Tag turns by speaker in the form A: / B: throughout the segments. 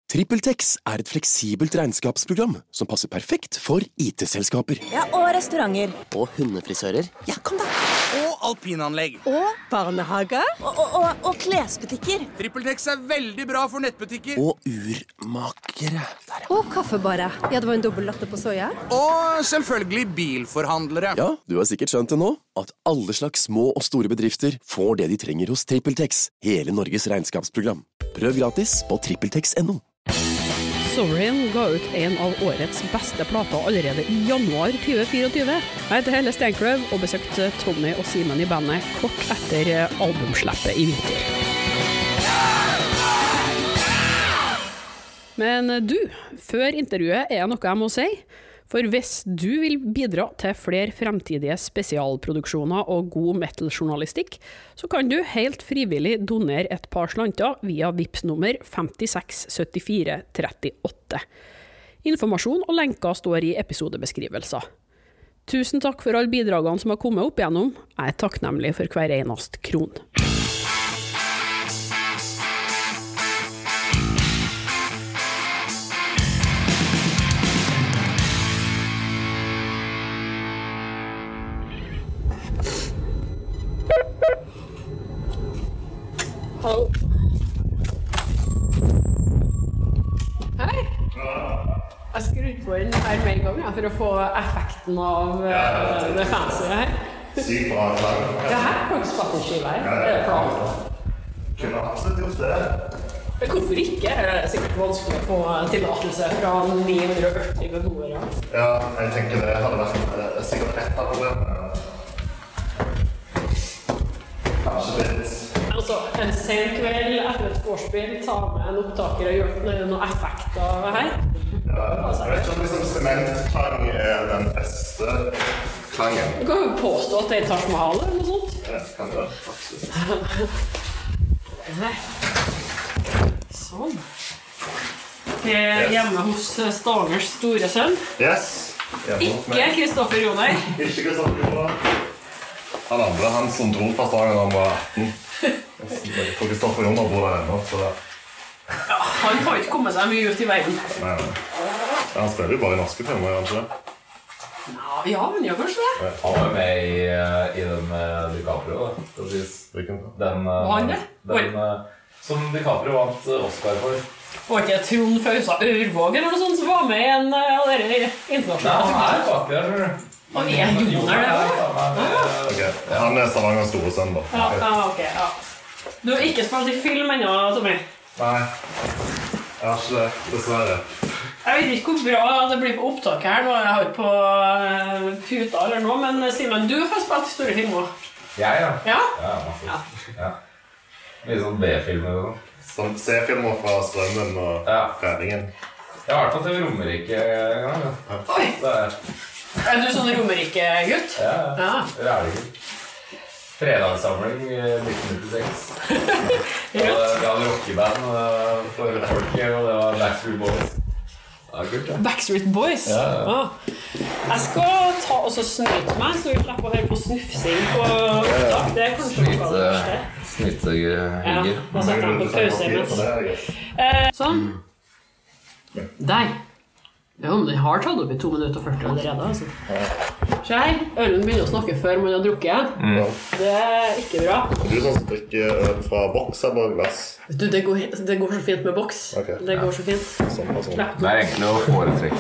A: TrippelTex er et fleksibelt regnskapsprogram som passer perfekt for IT-selskaper.
B: Ja, og restauranter.
C: Og hundefrisører.
B: Ja, kom da.
D: Og alpinanlegg.
B: Og barnehager. Og klesbutikker.
D: TrippelTex er veldig bra for nettbutikker.
A: Og urmakere.
B: Og kaffebarer. Ja, det var en dobbelt latte på soja.
D: Og selvfølgelig bilforhandlere.
A: Ja, du har sikkert skjønt det nå, at alle slags små og store bedrifter får det de trenger hos TrippelTex, hele Norges regnskapsprogram. Prøv gratis på trippeltex.no.
E: Sovereign ga ut en av årets beste plater allerede i januar 2024. Jeg heter Helle Steinkløv og besøkte Tommy og Simen i bandet kort etter albumsleppet i vinter. Men du, før intervjuet er noe jeg må si. For hvis du vil bidra til flere fremtidige spesialproduksjoner og god metal-journalistikk, så kan du helt frivillig donere et par slanter via Vipps-nummer 567438. Informasjon og lenker står i episodebeskrivelser. Tusen takk for alle bidragene som har kommet opp igjennom. Jeg er takknemlig for hver eneste kron. Hallo. Hei. Jeg skrudde på den her med en gang for å få effekten av det fancy her.
F: Sykt bra klang.
E: Ja, her har dere spattelskive her. Er det klart?
F: Kunne absolutt gjort det.
E: Men hvorfor ikke? Det er sikkert vanskelig å få tillatelse fra 980 beboere.
F: Ja, jeg tenker det hadde vært sikkert ett av problemene. Kanskje litt.
E: Altså, en sen kveld etter et vorspiel, ta med en opptaker og gjøre noen effekter her.
F: Ja, jeg vet ikke om liksom sementklang er den beste klangen.
E: Du kan jo påstå at det er Taj Mahal eller noe sånt.
F: Ja, kan det faktisk.
E: Sånn. Hjemme hos Stavangers store sønn.
F: Yes. Hjemme hos meg.
E: Ikke Kristoffer Joner.
F: Ikke Kristoffer Joner. Han andre, han som dro fra Stavanger da han var 18. For Kristoffer Joner bor der ennå, så det...
E: Ja, han har ikke kommet seg mye ut i verden.
F: Nei. Han spiller jo bare i norske filmer, gjør han ikke det?
E: Ja, han gjør kanskje det.
G: Han var med i den med DiCaprio, da.
F: Hvilken?
G: Den,
E: han det?
G: Den som DiCaprio vant Oscar for.
E: Var ikke Trond Fausa Ørvåg eller noe sånt som var med i en av dere internasjonale?
G: Nei, han er bak der, skjønner du.
E: Og er Joner det også?
F: Ok, han er Stavangers store sønn da.
E: Ja, ok, ja. Du har ikke spilt i film ennå, Tommy?
F: Nei, jeg har ikke det, dessverre.
E: Jeg vet ikke hvor bra det blir på opptak her, nå jeg har ikke på puta eller noe, men Simen, du har spilt i store filmer.
G: Jeg, ja.
E: Ja?
G: Ja, masse. Ja. Mye sånn B-filmer og sånn.
F: Sånn C-filmer fra Strømmen og Færingen.
G: Jeg har vært på TV Romerike en gang, ja.
E: Oi!
G: Det
E: Er du sånn Romerike-gutt?
G: Ja. Rælegutt. Fredagssamling i 1996. Vi hadde rockeband for folket, og det var Backstreet Boys. Ja, kult, ja.
E: Backstreet Boys?
G: Ja.
E: Jeg skal ta og snyte meg, så vi slipper å høre på snufsing på opptak. Det er kanskje noe av det første.
G: Snytegger.
E: Ja, da setter jeg på pause imens. Sånn. Der. Ja, men den har tatt opp i 2 minutter og 40 allerede, altså. Se her, ølen begynner å snakke før man har drukket igjen. Det er ikke bra.
F: Du sånn som drikker øl fra boks eller glass?
E: Du, det går så fint med boks.
F: Okay.
E: Det går så fint.
F: Sånn.
G: Det er egentlig å foretrekke.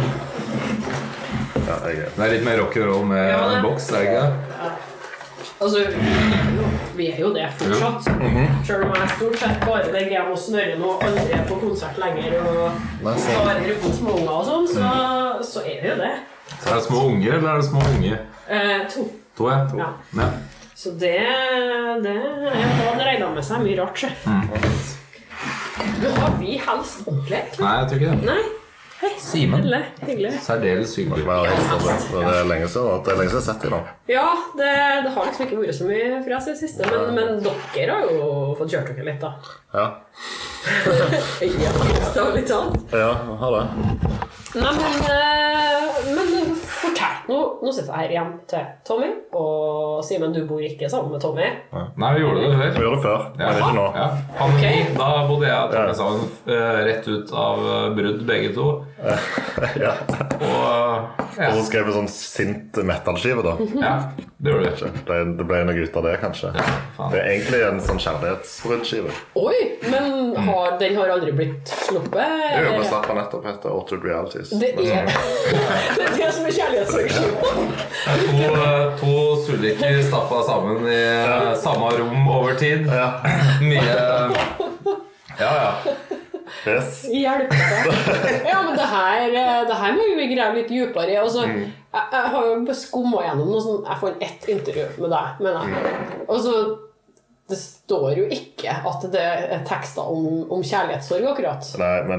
F: Ja, det er greit.
G: Det er litt mer rock'n'roll med boks, er det ikke det?
E: Ja. Altså, vi er jo det fortsatt. Selv om jeg stort sett bare legger hjem og snørrer nå, aldri er på konsert lenger og bare gruppen små unger og sånn, så er vi jo det.
G: Så er det små unger, eller er det små unge?
E: 2.
G: 2, ja. Ja.
E: Så det hadde regnet med seg mye rart, så. Men har vi helst ordentlig?
G: Nei, jeg tror ikke det.
E: Nei. Hei,
G: Simen.
E: Hyggelig.
G: Særdeles hyggelig.
F: Det er lenge siden jeg har sett det da.
E: Ja, det har liksom ikke vært så mye fra seg siste, men dere har jo fått kjørt dere litt da.
F: Ja.
E: Ja, det var litt sånn.
F: Ja, har det.
E: Nei, men fortell nå sitter jeg her igjen til Tommy, og Simen, du bor ikke sammen med Tommy.
F: Nei, vi gjorde det før.
C: Vi gjorde det før, men ikke nå.
F: Ja. Pandemi, da bodde jeg og Tommy sammen rett ut av brudd begge to.
C: Ja.
F: Og
C: så skrev vi sånn sint metal-skive da.
F: Ja, det gjorde vi.
C: Det ble noe ut av det, kanskje. Det egentlig en sånn kjærlighetsbruddskive.
E: Oi, men den har aldri blitt sluppet?
C: Jo, vi slapp den nettopp etter Altered Realities.
E: Det er det som er kjærlighetsbruddskive.
F: To suliker stappet sammen i samme rom over tid. Mye... Ja.
C: Yes.
E: Hjelp deg. Ja, men det her må vi greve litt dypere i. Altså, jeg har jo skummet gjennom noe sånn. Jeg får ett intervju med deg, mener jeg. Og så det står jo ikke at det er tekster om kjærlighetssorg akkurat.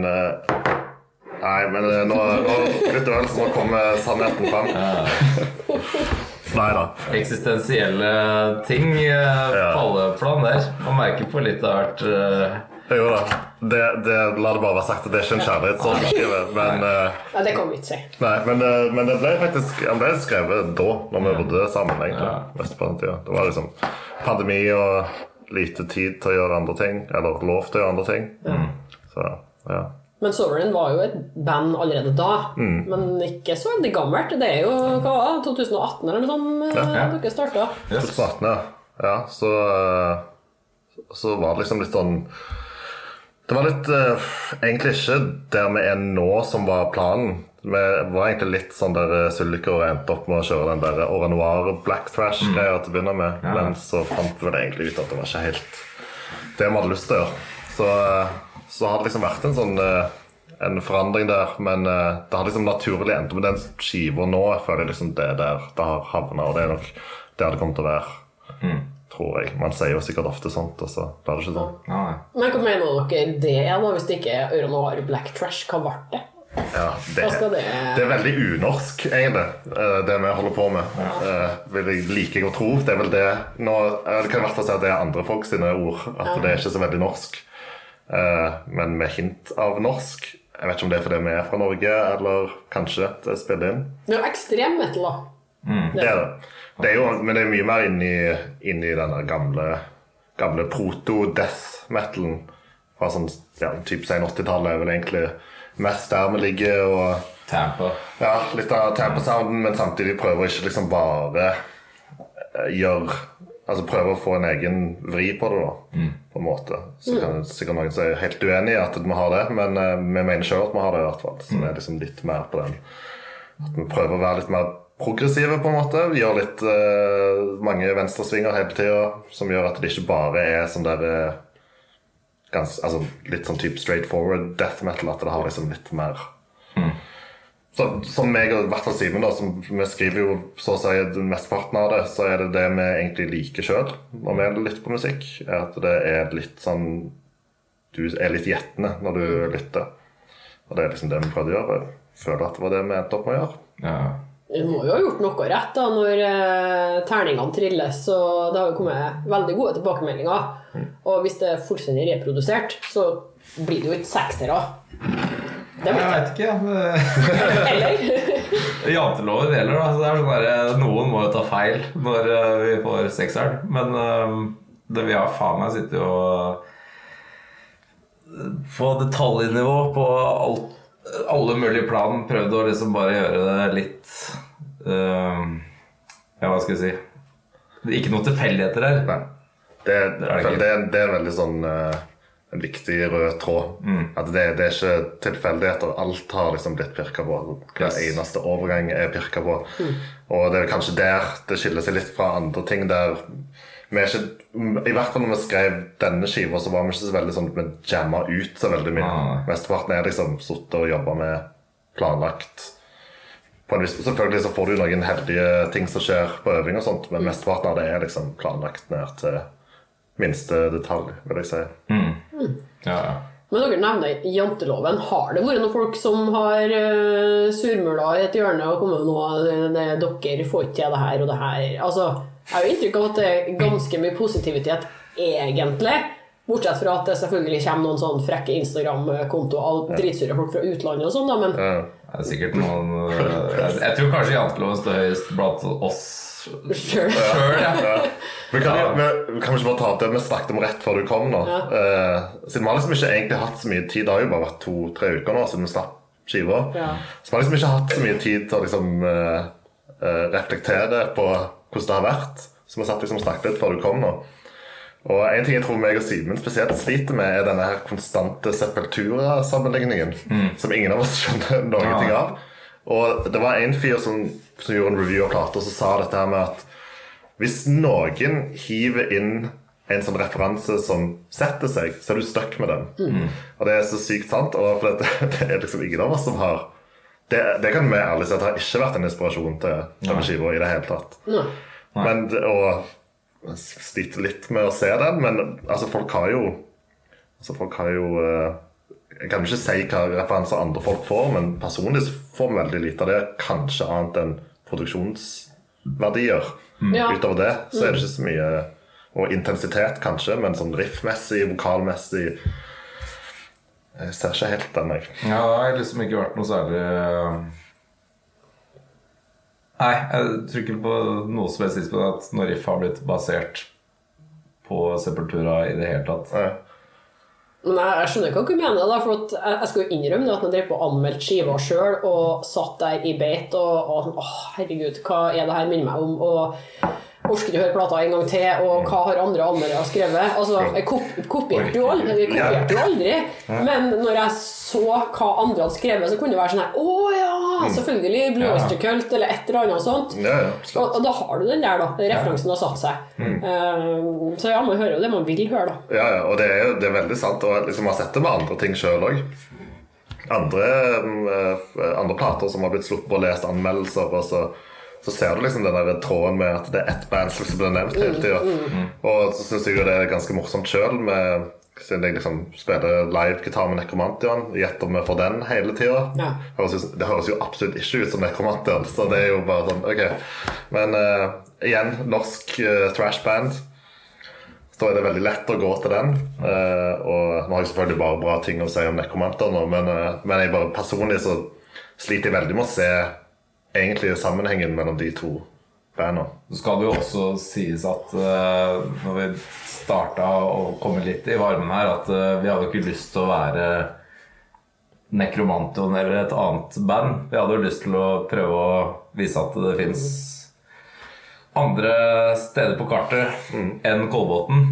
C: Nei, men nå litt øl, så nå kommer sannheten frem. Neida.
F: Eksistensielle ting falleplan der. Man merker på litt av hvert...
C: Jo da, la det bare være sagt at det er ikke en kjærlighetssorgskive, men...
E: Nei, det kan vi ikke si.
C: Nei, men det ble faktisk, han ble skrevet da, når vi bodde sammen egentlig, mest på den tiden. Det var liksom pandemi og lite tid til å gjøre andre ting, eller lov til å gjøre andre ting. Så, ja.
E: Men Sovereign var jo et band allerede da, men ikke så veldig gammelt. Det er jo, hva var det, 2018 eller noe sånt dere startet?
C: 2018, ja. Så var det liksom litt sånn... Det var litt, egentlig ikke der vi er nå som var planen. Vi var egentlig litt sånn der sulliker og endte opp med å kjøre den der Au Noir Black Trash-greia til å begynne med. Men så fant vi det egentlig ut at det var ikke helt det vi hadde lyst til å gjøre. Så har det liksom vært en forandring der, men det har liksom naturlig endt med den skiva nå. Jeg føler liksom det der det har havnet, og det er nok der det kommer til å være. Tror jeg. Man sier jo sikkert ofte sånt, og så blir det ikke sånn.
E: Men hva mener dere det da, hvis det ikke er Au Noir Black Trash? Hva var det?
C: Ja, det er veldig unorsk, egentlig, det vi holder på med. Vil jeg like å tro. Det er vel det nå, det kan i hvert fall si at det er andre folk sine ord, at det er ikke så veldig norsk. Men med hint av norsk. Jeg vet ikke om det er fordi vi er fra Norge, eller kanskje det spiller inn.
E: Det er jo ekstrem metal da.
C: Det er det. Det er jo, men det er mye mer inni denne gamle proto-death-metalen fra sånn, typ sen 80-tallet er vel egentlig mest der vi ligger og
F: Tampa.
C: Ja, litt av Tampa-sounden, men samtidig prøver ikke liksom bare prøver å få en egen vri på det da, på en måte. Så kan sikkert noen si helt uenig i at vi har det, men vi mener selv at vi har det i hvert fall. Så vi er liksom litt mer på den. At vi prøver å være litt mer progressive på en måte. Vi gjør litt mange venstresvinger hele tiden, som gjør at det ikke bare er sånn der litt sånn type straightforward death metal, at det har liksom litt mer så, som meg og i hvert fall Simen da, som vi skriver jo så å si mesteparten av det, så er det vi egentlig liker selv når vi er litt på musikk, er at det er litt sånn du er litt gjettende når du lytter, og det er liksom det vi prøvde å gjøre. Jeg føler at det var det vi endte opp med å gjøre.
E: Du må jo ha gjort noe rett da, når terningene trilles, og det har jo kommet veldig gode tilbakemeldinger. Og hvis det er fullstendig reprodusert, så blir det jo ikke seksere.
F: Jeg vet ikke.
E: Eller?
F: Janteloven gjelder da, så det er sånn der, noen må jo ta feil når vi får sekseren. Men det vi har faen meg sitter jo på detaljnivå på alt. Alle mulige plan prøvde å liksom bare gjøre det litt hva skal jeg si, ikke noe tilfeldigheter her.
C: Nei. Det er veldig sånn en viktig rød tråd, at det er ikke tilfeldigheter. Alt har liksom blitt pirket på. Hver eneste overgang er pirket på, og det er kanskje der det skiller seg litt fra andre ting der vi er ikke, i hvert fall når vi skrev denne skiva, så var vi ikke så veldig sånn vi jammet ut så veldig mye. Mesteparten er liksom suttet og jobbet med planlagt på en viss, selvfølgelig så får du noen heldige ting som skjer på øving og sånt, men mesteparten av det er liksom planlagt ned til minste detalj, vil jeg si.
E: Men dere nevner janteloven. Har det vært noen folk som har surmula i et hjørne og kommet med noe dere får ikke til det her og det her? Altså, jeg har jo inntrykk av at det er ganske mye positivitet egentlig, bortsett fra at det selvfølgelig kommer noen sånn frekke Instagram-konto av dritsure folk fra utlandet og sånn da, men
F: Det sikkert noen jeg tror kanskje janteloven står høyest blant oss selv, ja.
C: Vi kan ikke bare ta opp det vi snakket om rett før du kom nå. Siden vi har liksom ikke egentlig hatt så mye tid, det har jo bare vært 2-3 uker nå siden vi slapp skiver. Så vi har liksom ikke hatt så mye tid til å liksom, reflektere på hvordan det har vært. Så vi satt liksom og snakket litt før du kom nå. Og en ting jeg tror meg og Simen spesielt sliter med er denne her konstante Sepultura-sammenligningen som ingen av oss skjønner noen ting av. Og det var en fyr som gjorde en review av plater som sa dette her med at hvis noen hiver inn en sånn referanse som setter seg, så er du stuck med den. Og det er så sykt sant, og for det er liksom ingen av oss som har det kan vi ærlig si at det har ikke vært en inspirasjon til denne skiva i det hele tatt. Men og sliter litt med å se den, men altså folk har jo jeg kan ikke si hva referanser andre folk får, men personlig så får vi veldig lite av det, kanskje annet enn produksjonsverdier. Utover det så er det ikke så mye, og intensitet kanskje, men sånn riffmessig, vokalmessig jeg ser ikke helt den jeg.
F: Ja, det har liksom ikke vært noe særlig Nei, jeg tror ikke på noe som helst på at når riff har blitt basert på Sepultura i det hele tatt.
E: Men jeg skjønner ikke hva du mener da, for at jeg skal jo innrømme det at jeg drev på anmeldt skiva selv og satt der i beit og herregud, hva er det her minner meg om, og orsker ikke høre plata en gang til, og hva har andre anmeldere skrevet? Altså, jeg kopierte jo aldri, men når jeg så hva andre hadde skrevet, så kunne det være sånn her, selvfølgelig, Blue Oyster Cult, eller et eller annet sånt. Og da har du den der da, referansen har satt seg. Så ja, man hører jo det man vil høre da.
C: Ja, og det er veldig sant, og liksom, man har sett det med andre ting selv også. Andre plater som har blitt sluppet og lest anmeldelser, og så ser du liksom den der tråden med at det er ett band som blir nevnt hele tiden. Og så synes jeg jo det er ganske morsomt selv siden jeg liksom spiller live-gitar med Necromantion, gjetter vi for den hele tiden. Det høres jo absolutt ikke ut som Necromantion, så det er jo bare sånn, ok. Men igjen, norsk trash-band, så er det veldig lett å gå til den. Og nå har jeg selvfølgelig bare bra ting å si om Necromantion, men jeg bare personlig så sliter jeg veldig med å se egentlig sammenhengen mellom de to bandene.
F: Så skal det jo også sies at når vi startet å komme litt i varmen her, at vi hadde ikke lyst til å være Necromantion eller et annet band. Vi hadde jo lyst til å prøve å vise at det finnes andre steder på kartet enn Kolbotn.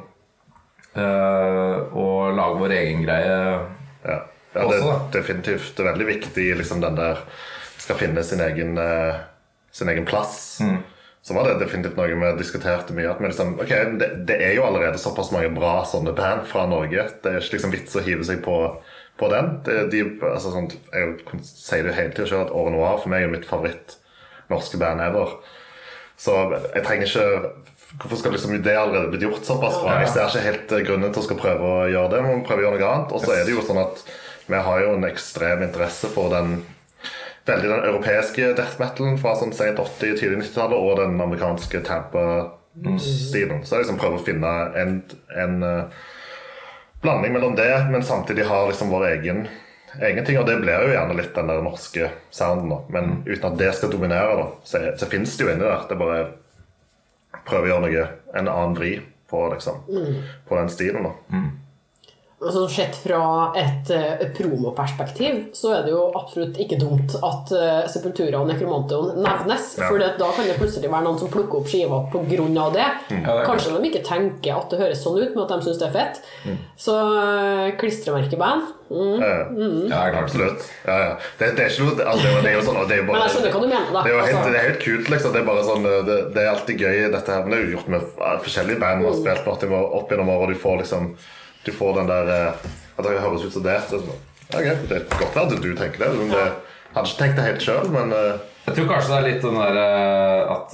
F: Og lage vår egen greie
C: også. Det er definitivt det er veldig viktig liksom den der skal finne sin egen plass. Så var det definitivt noe vi diskuterte mye at liksom, okay, det er jo allerede såpass mange bra sånne band fra Norge. Det er ikke liksom vits å hive seg på den. Altså, sånn, jeg sier det hele tiden selv at Au Noir for meg er mitt favoritt norske band ever. Så jeg trenger ikke hvorfor skal liksom det allerede blitt gjort såpass bra? Jeg ser ikke helt grunnen til å skal prøve å gjøre det, men prøve å gjøre noe annet. Og så er det jo sånn at vi har jo en ekstrem interesse for den europeiske death metalen fra sånn sent 80- tidlig 90-tallet og den amerikanske Tampa-stilen. Så jeg liksom prøver å finne en blanding mellom det, men samtidig har liksom vår egen ting, og det blir jo gjerne litt den der norske sounden da. Men uten at det skal dominere da, så finnes det jo inni der. Det er bare prøve å gjøre noe, en annen vri på, liksom, på den stilen da.
E: Altså, sett fra et promoperspektiv så er det jo absolutt ikke dumt at Sepultura og Necromantion nevnes, for da kan det plutselig være noen som plukker opp skiva på grunn av det. Kanskje de ikke tenker at det høres sånn ut, men at de synes det er fett. Så klistremerkeband.
C: Ja, absolutt. Det er ikke noe, altså, det er jo sånn, det er jo bare,
E: men jeg skjønner hva du mener da.
C: Det er helt kult, liksom. Det er bare sånn, det er alltid gøy dette her, men det er jo gjort med forskjellige band man har spilt opp gjennom år, og du får liksom du får den der at det høres ut som det så, okay, det er godt være at du tenker det men jeg hadde ikke tenkt det helt selv men
F: jeg tror kanskje det er litt den der at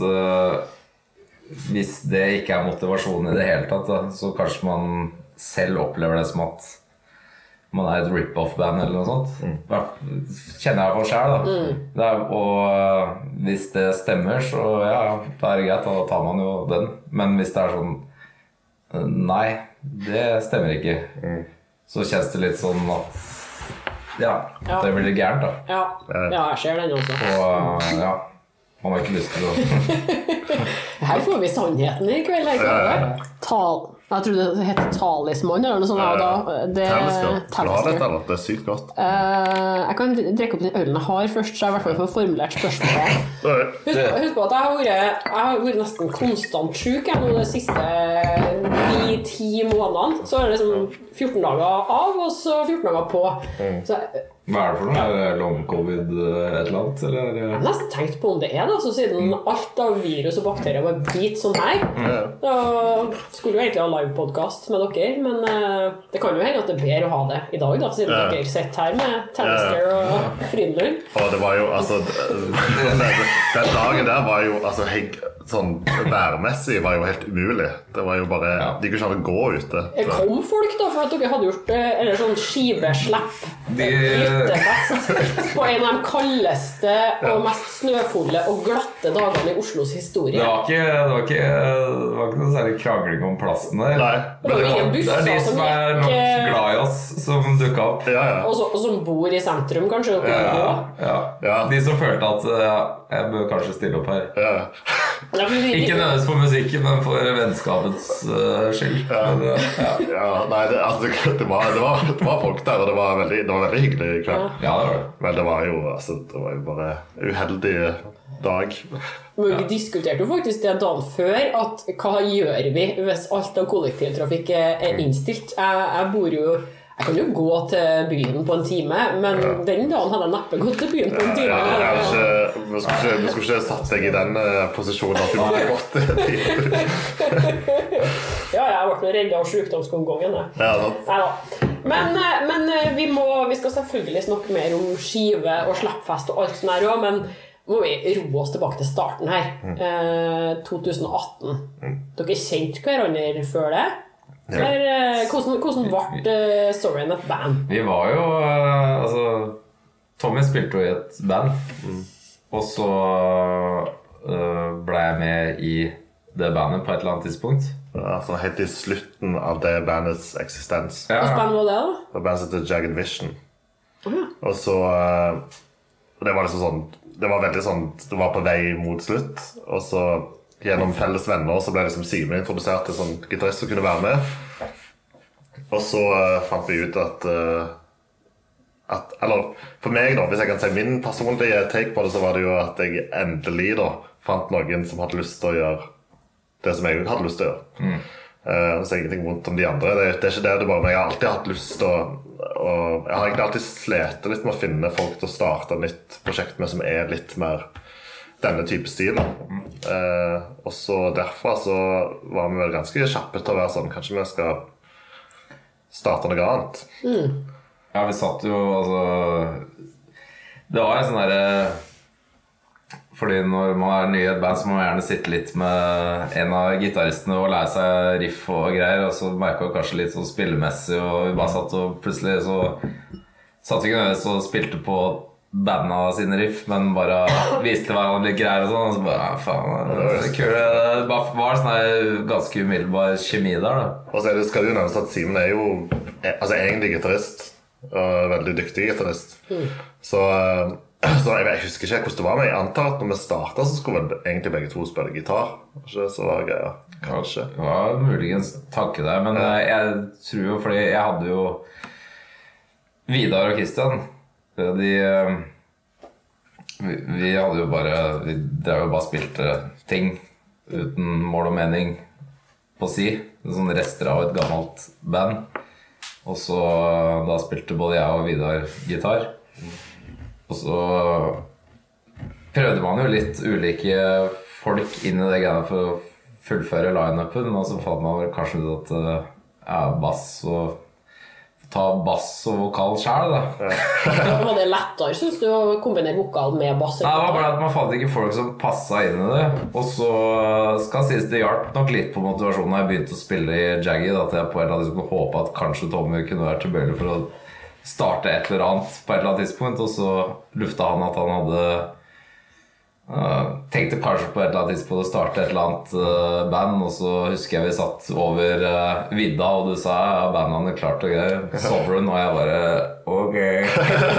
F: hvis det ikke er motivasjon i det hele tatt da, så kanskje man selv opplever det som at man er et rip-off-band eller noe sånt kjenner jeg på selv da og hvis det stemmer så ja, da er det greit da tar man jo den men hvis det er sånn nei, det stemmer ikke. Så kjennes det litt sånn at Ja, det blir litt gærent da.
E: Ja, jeg ser den også.
F: Og ja, man har ikke lyst til å...
E: Her får vi sannheten I kveld. Jeg tror det heter talisman eller noe sånt.
C: Teleskop. Skal du ha dette, eller? Det sykt godt.
E: Jeg kan drikke opp den ølen jeg har først, så jeg I hvert fall får formulert spørsmålet. Husk på at jeg har vært nesten konstant syk nå de siste 9-10 månedene. Så det liksom 14 dager av, og så 14 dager på. Så
F: hva det for noe? Long-covid et eller annet? Eller?
E: Jeg har nesten tenkt på om det da, så siden alt av virus og bakterier var blitt sånn her. Da skulle jo egentlig ha live-podcast med dere, men det kan jo hende at det bedre å ha det I dag da, siden dere sitter her med Talisker og Frydenlund.
C: Og det var jo, altså, den dagen der var jo, altså, sånn værmessig var jo helt umulig. Det var jo bare, de kunne ikke gå ute.
E: Kom folk da, for at dere hadde gjort eller sånn skiveslepp lyttefest på en av de kaldeste og mest snøfulle og glatte dagene I Oslos historie.
F: Det var ikke noe særlig krangling om plassen der.
C: Nei.
E: Det var ingen busser
F: de som nok glad I oss som dukket opp.
E: Og som bor I sentrum kanskje.
F: De som følte at jeg bør kanskje stille opp her. Ikke nødvendigvis for musikken, men for vennskapets skyld.
C: Nei, det var folk der, og det var veldig hyggelig I kveld.
F: Ja, det var det.
C: Men det var jo bare uheldig dag.
E: Men vi diskuterte jo faktisk det dagen før at hva gjør vi hvis alt av kollektivtrafikk innstilt? Jeg bor jo Jeg kan jo gå til byen på en time, men den dagen hadde jeg neppe gått til byen på en time.
C: Du skulle ikke satt deg I den posisjonen at du måtte gått til tid.
E: Jeg har vært reddet av sykdomskongongen. Men vi skal selvfølgelig snakke mer om skive og slappfest og alt sånt her også, men må vi roe oss tilbake til starten her. 2018. Dere kjente hverandre før det? Hvordan ble storyen et band?
F: Vi var jo Tommy spilte jo I et band og så ble jeg med I det bandet på et eller annet tidspunkt
C: altså helt I slutten av det bandets eksistens
E: Hvilket band var det da?
C: Det bandet heter Jagged Vision og så det var liksom sånn det var veldig sånn det var på vei mot slutt og så gjennom felles venner så ble liksom Simen introdusert til sånn gitarist som kunne være med og så fant vi ut at eller for meg da hvis jeg kan si min personlige take på det så var det jo at jeg endelig da fant noen som hadde lyst til å gjøre det som jeg hadde lyst til å gjøre så ingenting vondt om de andre det er ikke det bare men jeg har alltid hatt lyst til å og jeg har egentlig alltid slet litt med å finne folk til å starte et nytt prosjekt med som litt mer denne type stil og så derfra så var vi vel ganske kjappe til å være sånn kanskje vi skal starte noe annet
F: Ja, vi satt jo det var en sånn der fordi når man ny I et band så må man gjerne sitte litt med en av gitaristene og lære seg riff og greier og så merket vi kanskje litt sånn spillemessig og vi bare satt og plutselig så satt vi ikke nødvendigvis og spilte på bandene sine riff, men bare viste hverandre litt greier og sånn, og så bare, faen, det var kult. Det var sånn her ganske umiddelbar kjemi der, da.
C: Og så skal det jo nevnes at Simen jo egentlig gitarist, og veldig dyktig gitarist. Så jeg husker ikke hvordan det var, men jeg antar at når vi startet, så skulle vel egentlig begge to spille gitar. Ikke så var det greier, kanskje.
F: Det var muligens tanke der, men jeg tror jo, fordi jeg hadde jo Vidar og Kristian, vi hadde jo bare vi drev jo bare spilte ting uten mål og mening på si sånn rester av et gammelt band og så da spilte både jeg og Vidar gitar og så prøvde man jo litt ulike folk inn I det greiene for å fullføre line-upen og så fant man vel kanskje ut at bass og ta bass og vokal selv da
E: Var det lettere, synes du, å kombinere vokal med bass?
F: Nei, det var bare at man fant ikke folk som passet inn I det og så skal sies det hjalp nok litt på motivasjonen da jeg begynte å spille I Jagged at jeg på en eller annen tidspunkt håpet at kanskje Tommy kunne være tilbøyelig for å starte et eller annet på et eller annet tidspunkt og så luftet han at han hadde tenkte kanskje på et eller annet tidspunkt å starte et eller annet band og så husker jeg vi satt over vidda og du sa bandet klart og greier Sovereign og jeg bare ok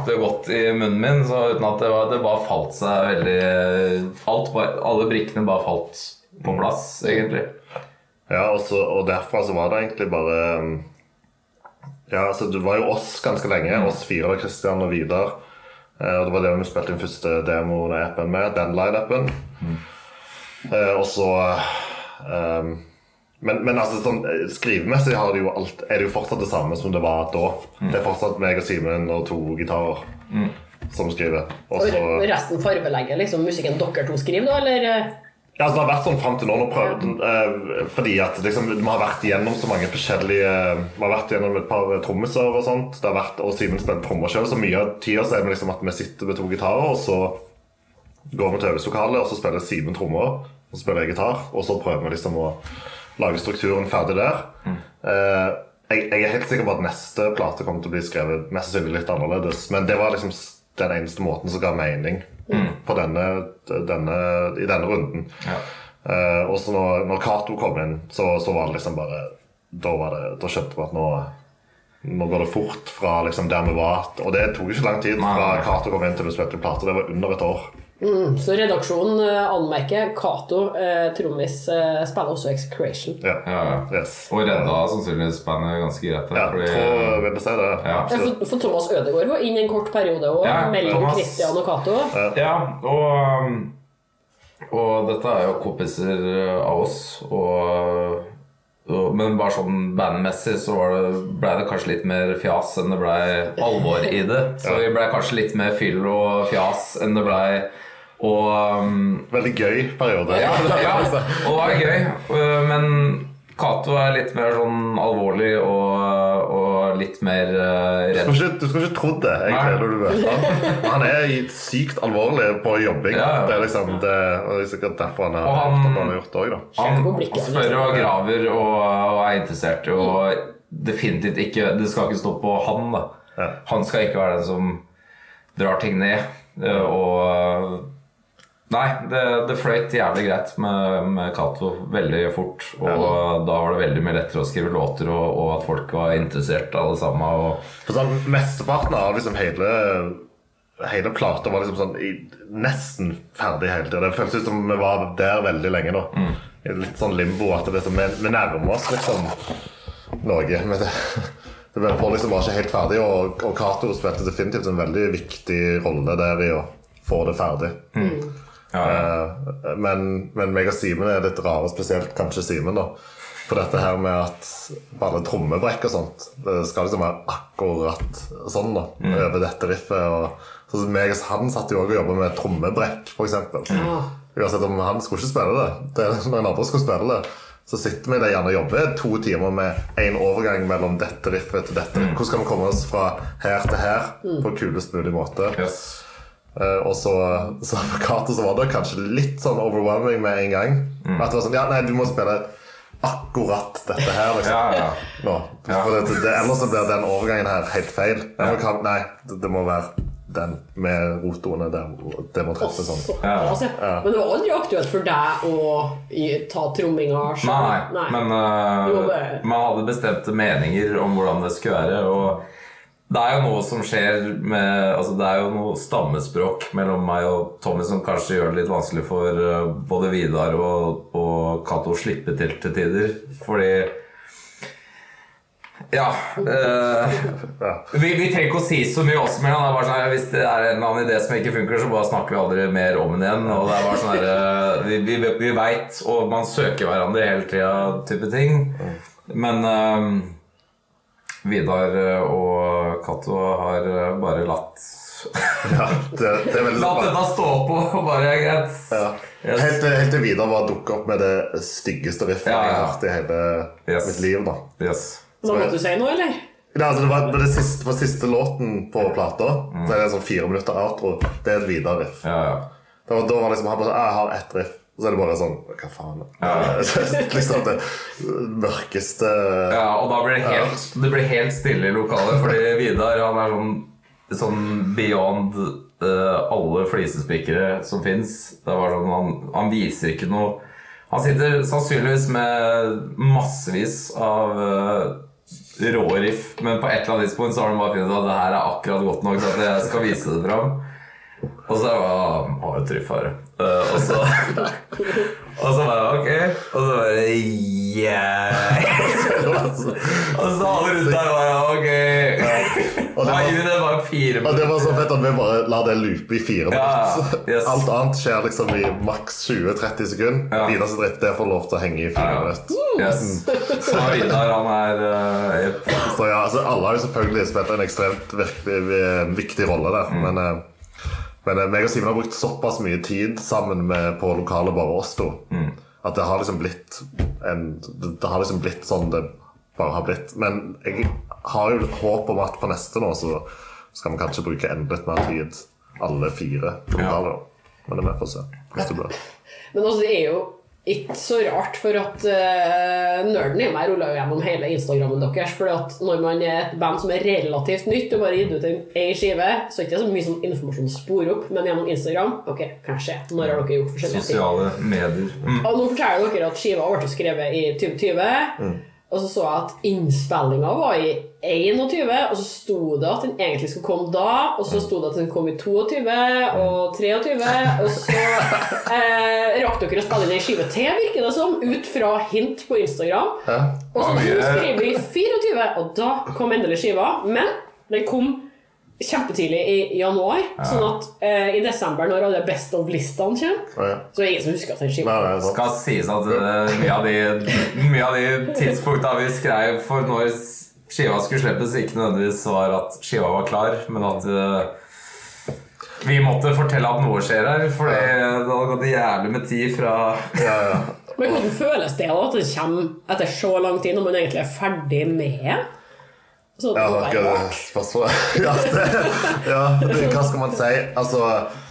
F: sakte gått I munnen min, så uten at det bare falt seg veldig alle brikkene bare falt på plass, egentlig.
C: Ja, og derfra så var det egentlig bare ja, altså det var jo oss ganske lenge, oss fire, Christian og Vidar, og det var det vi spilte inn første demo-appen med, den line-appen. Og så men altså sånn skrivemessig er det jo fortsatt det samme som det var da. Det fortsatt meg og Simen og 2 gitarer som skriver. Og
E: resten farbelegger liksom musikken dere to skriver da, eller?
C: Ja, altså det har vært sånn frem til nå fordi at liksom, vi har vært gjennom så mange forskjellige vi har vært gjennom et par trommiser og sånt det har vært, og Simen spilt trommer selv så mye av tiden så det liksom at vi sitter med 2 gitarer og så går vi til øvelseslokalet og så spiller Simen trommer og så spiller jeg gitar og så prøver vi liksom å lage strukturen ferdig der jeg helt sikker på at neste plate kommer til å bli skrevet mest sannsynlig litt annerledes men det var liksom den eneste måten som ga mening på i denne runden og så når Kato kom inn så var det liksom bare da skjønte vi at nå går det fort fra liksom der vi var og det tok ikke lang tid fra Kato kom inn til vi spilte plate det var under et år
E: så redaksjonen anmerker Kato trommis spiller også Execration
C: yes.
F: og redda sannsynligvis bandet ganske greit
C: fordi, tror vil det si det
E: for Thomas Ødegård var inn I en kort periode også, mellom Thomas, Christian og Kato
F: og dette jo kompiser av oss men bare sånn bandmessig så ble det kanskje litt mer fjas enn det ble alvor I det så vi ble kanskje litt mer fyll og fjas enn det ble og
C: veldig gøy periode
F: og det var gøy men Kato litt mer sånn alvorlig og litt mer redd
C: du skal ikke tro det egentlig når du vet han sykt alvorlig på jobbing det liksom det er sikkert derfor han har gjort det også
F: han spør og graver og interessert og definitivt ikke det skal ikke stå på han da han skal ikke være den som drar ting ned og nei, det fløyt jævlig greit med Kato veldig fort og da var det veldig mye lettere å skrive låter og at folk var interessert alle sammen
C: for sånn mesteparten av liksom hele plata var liksom sånn nesten ferdig hele tiden det føltes ut som vi var der veldig lenge da litt sånn limbo at det liksom, vi nærmer oss liksom noe med det får liksom bare ikke helt ferdig og Kato spilte definitivt en veldig viktig rolle der I å få det ferdig men meg og Simen litt rare spesielt kanskje Simen da for dette her med at bare trommebrekk og sånt det skal liksom være akkurat sånn da over dette riffet og så meg og han satt jo også og jobbet med trommebrekk for eksempel uansett om han skulle ikke spille det når en andre skulle spille det så sitter vi der gjerne og jobber 2 timer med en overgang mellom dette riffet til dette hvordan skal vi komme oss fra her til her på kulest mulig måte og så for Kato så var det kanskje litt sånn overwhelming med en gang at det var sånn, nei du må spille akkurat dette her liksom nå, for ellers så blir den overgangen her helt feil nei, det må være den med rotoene det må treffe sånn
E: men det var aldri aktuelt for deg å ta tromminga selv
F: nei. Men man hadde bestemte meninger om hvordan det skulle være og det jo noe som skjer med altså det jo noe stammespråk mellom meg og Tommy som kanskje gjør det litt vanskelig for både Vidar og Kato å slippe til tider fordi vi trenger ikke å si så mye også men det bare sånn hvis det en eller annen idé som ikke funker så bare snakker vi aldri mer om den igjen og det bare sånn vi vet og man søker hverandre hele tiden type ting men Vidar og Kato har bare latt
C: det veldig
F: latt dette stå på og bare greit
C: helt til Vidar var dukket opp med det styggeste riffet jeg har hørt I hele mitt liv da
E: Hva måtte du si nå, eller?
C: Altså, det var på siste låten på plata så det sånn 4 minutter outro det et Vidar-riff da var liksom han bare jeg har ett riff og så det bare sånn, hva faen liksom det mørkeste
F: og da blir det blir helt stille I lokalet fordi Vidar han sånn beyond alle flisespikkere som finnes det var sånn, han viser ikke noe han sitter sannsynligvis med massevis av rå riff, men på et eller annet tidspunkt så har de bare funnet at det her akkurat godt nok til at jeg skal vise det fram. Og så har jeg tryff her. Og så bare, ok. Og så bare, og så alle rundt der bare, ok. Og det var 4 minutter.
C: Og det var så fett at vi bare la det loope i 4 minutter.
F: Yes.
C: Alt annet skjer liksom i maks 20-30 sekunder. Videre så drift det får lov til å henge i 4 minutter.
F: Yes. Så Vidar, han
C: Så ja, altså, alle har jo selvfølgelig spilt en ekstremt viktig rolle der. Men meg og Simen har brukt såpass mye tid sammen på lokalet bare oss to. At det har liksom blitt det har liksom blitt sånn det bare har blitt. Men jeg har jo håp om at på neste nå så skal vi kanskje bruke enda litt mer tid alle 4 på lokalet. Men det er med for å se hvis det blir.
E: Men altså, det jo ikke så rart, for at nerden I meg ruller jo gjennom hele Instagrammen deres, for at når man et band som relativt nytt og bare gitt ut en skive, så ikke det så mye sånn informasjon å spore opp, men gjennom Instagram, ok, kanskje, når har dere gjort forskjellige ting?
F: Sosiale medier.
E: Og nå forteller dere at skiva ble skrevet I 2020, og så så jeg at innspillingen var I 21, og så stod det at den egentlig skulle komme da, og så stod det at den kom I 22 og 23, og så rakk dere å spille inn en skive til, virker det som, ut fra hint på Instagram. Og så skrev vi 24, og da kom endelig skiva, men den kom kjempetidlig I januar, sånn at I desember når alle best of listene kommer, så ingen som husker at den skiva.
F: Det skal sies at mye av de tidspunktene vi skrev for når skiva skulle slippes ikke nødvendigvis var at skiva var klar, men at vi måtte fortelle at noe skjer her, for det hadde gått jævlig med tid fra...
E: Men hvordan føles det da, at det kommer etter så lang tid når man egentlig ferdig med? Så det
C: hva skal man si? Altså,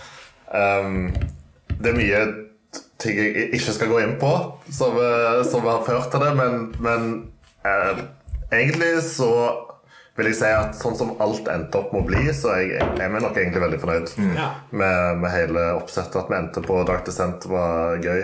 C: det mye ting jeg ikke skal gå inn på som har ført til det, men egentlig så vil jeg si at sånn som alt endte opp med å bli, så jeg nok egentlig veldig fornøyd med hele oppsettet. At vi endte på Dark Descent var gøy.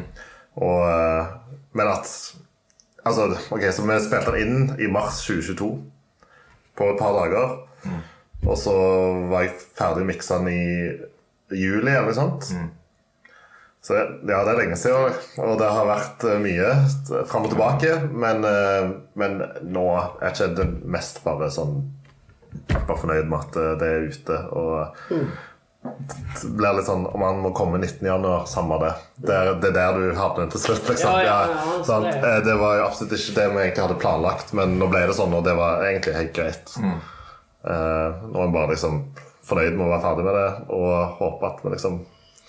C: Men at altså, ok, så vi spilte den inn I mars 2022 på et par dager, og så var jeg ferdig mikset den I juli eller noe sånt. Så ja, det lenge siden, og det har vært mye frem og tilbake, men nå ikke det mest bare sånn bare fornøyd med at det ute, og det blir litt sånn om man må komme 19. januar, samme det. Det der du havner til slutt, liksom. Det var jo absolutt ikke det vi egentlig hadde planlagt, men nå ble det sånn, og det var egentlig helt greit. Nå man bare liksom fornøyd med å være ferdig med det, og håper at vi liksom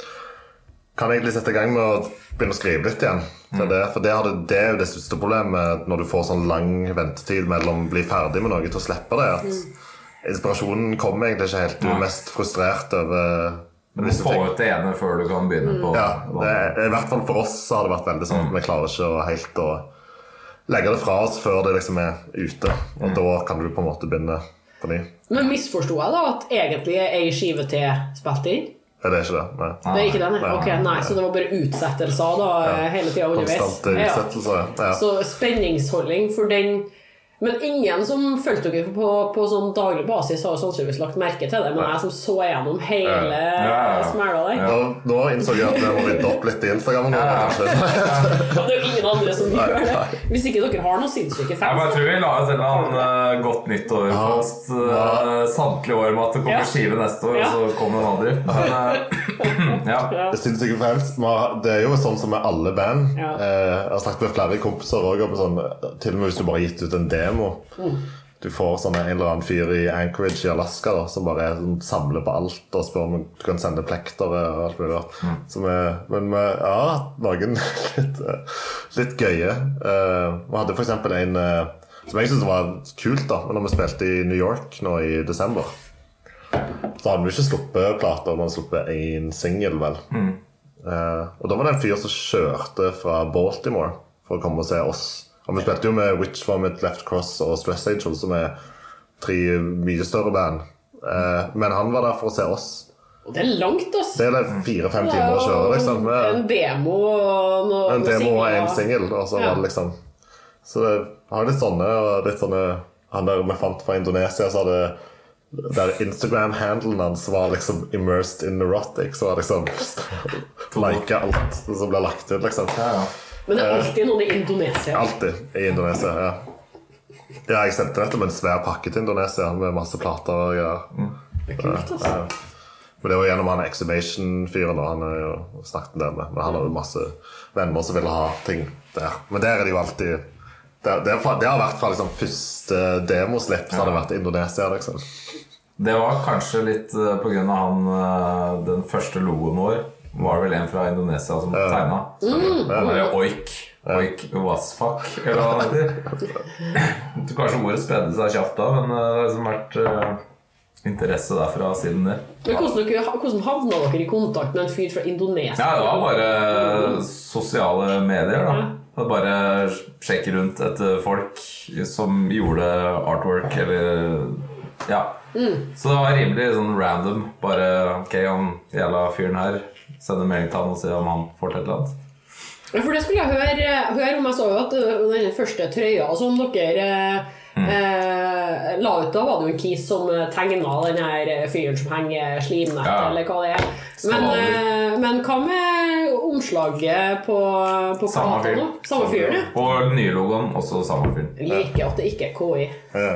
C: kan egentlig sette I gang med å begynne å skrive litt igjen. For det er jo det største problemet når du får sånn lang ventetid mellom å bli ferdig med noe til å slippe det, at inspirasjonen kommer egentlig ikke helt. Du mest frustrert over
F: du få ut det ene før du kan begynne på
C: I hvert fall for oss så har det vært veldig sånn at vi klarer ikke helt å legge det fra oss før det liksom ute, og da kan du på en måte begynne på ny.
E: Men misforstod jeg da at egentlig en skive til spilt inn?
C: Det er ikke det, nei.
E: Det er ikke det, nei. Ok, nei, så det var bare utsettelser da, hele tiden underveis.
C: Konstant utsettelser, ja.
E: Så spenningsholdning for den... Men ingen som følte dere på sånn daglig basis har sannsynligvis lagt merke til det, men jeg som så gjennom hele smæla der.
C: Nå innså jeg at vi må rydde opp litt I Instagram nå, kanskje.
E: Det er jo ingen andre som gjør det. Hvis ikke dere har noen sinnssyke fans.
F: Jeg tror vi la oss en eller annen godt nytt år post samtlige år med at det kommer skive neste år, og så kommer den aldri.
C: Det sinnssyke fans, det er jo sånn som med alle band. Jeg har snakket med flere kompiser også, sånn, til og med hvis du bare har gitt ut en demo. Du får sånn en eller annen fyr I Anchorage I Alaska da, som bare samler på alt og spør om du kan sende plekter og alt mulig men vi har hatt noen litt gøye vi hadde for eksempel en som jeg synes var kult da når vi spilte I New York nå I desember så hadde vi ikke sluppet plater, vi hadde sluppet en single vel og da var det en fyr som kjørte fra Baltimore for å komme og se oss. Og vi spilte jo med Witch Vomit, Left Cross og Stress Angel, som 3 mye større band. Men han var der for å se oss.
E: Og det langt, ass.
C: Det 4-5 timer å kjøre, liksom.
E: En demo og
C: en demo og en single, og så var det liksom... Så det har litt sånne, og litt sånne. Han der vi fant fra Indonesia, så hadde der Instagram-handlen hans var liksom immersed in erotic, så var liksom like alt som ble lagt ut liksom.
E: Men det alltid noen i Indonesia.
C: Alltid i Indonesia, ja. Ja, jeg sendte dette med en svær pakke til Indonesia med masse plater og greier.
E: Det kult, altså.
C: Men det var gjennom han Exhumation-fyren, og han har jo snakket en del med. Men han har jo masse venner som ville ha ting der. Men der det jo alltid... Det har vært fra liksom første demoslipp, så har det vært i Indonesia, liksom.
F: Det var kanskje litt på grunn av han, den første logoen vår, var vel en fra Indonesia som tegnet. Det var jo Oik was fuck, eller hva det heter. Kanskje ordet spredde seg kjapt da, men det har liksom vært... interesse derfra siden det.
E: Men hvordan havna dere i kontakt med en fyr fra Indonesia?
F: Ja, det var bare sosiale medier da. Det var bare sjekke rundt etter folk som gjorde artwork eller ja. Så det var rimelig sånn random. Bare, ok, han jævla fyren her sender melding til han og sier om han får til et eller annet.
E: For det skulle jeg høre om. Jeg så jo at den første trøya som dere la ut da, var det jo en kis som tegnet den her fyren som henger slimnett, eller hva det men hva med omslaget på
F: samme fyren?
E: Samme fyren, ja.
F: Og nye logoen, også samme fyren.
E: Liker at det ikke KI.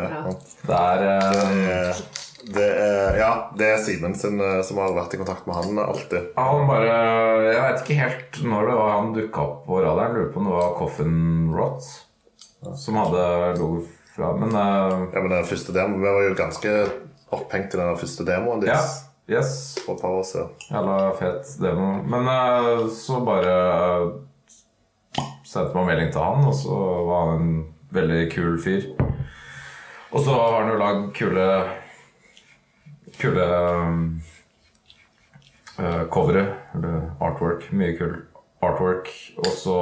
C: Det Simen sin som har vært i kontakt med han alltid.
F: Han bare, jeg vet ikke helt når det var han dukket opp på radaren. Lurer på om det var Coffin Rot som hadde logo fra, men
C: den første demoen, vi var jo ganske opphengt i den første demoen deres.
F: Yes.
C: For et par år siden.
F: Jævla fet demo. Men så bare sendte man melding til han, og så var han en veldig kul fyr. Og så har han jo lagd kule covere, eller artwork, mye kul artwork. Og så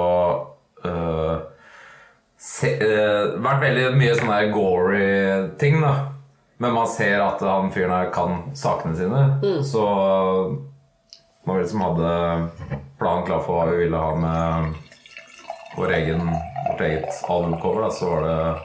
F: vært veldig mye sånne her gory ting da. Men man ser at han fyren her kan sakene sine. Så når vi liksom hadde planen klar for hva vi ville ha med vårt eget albumcover da, så var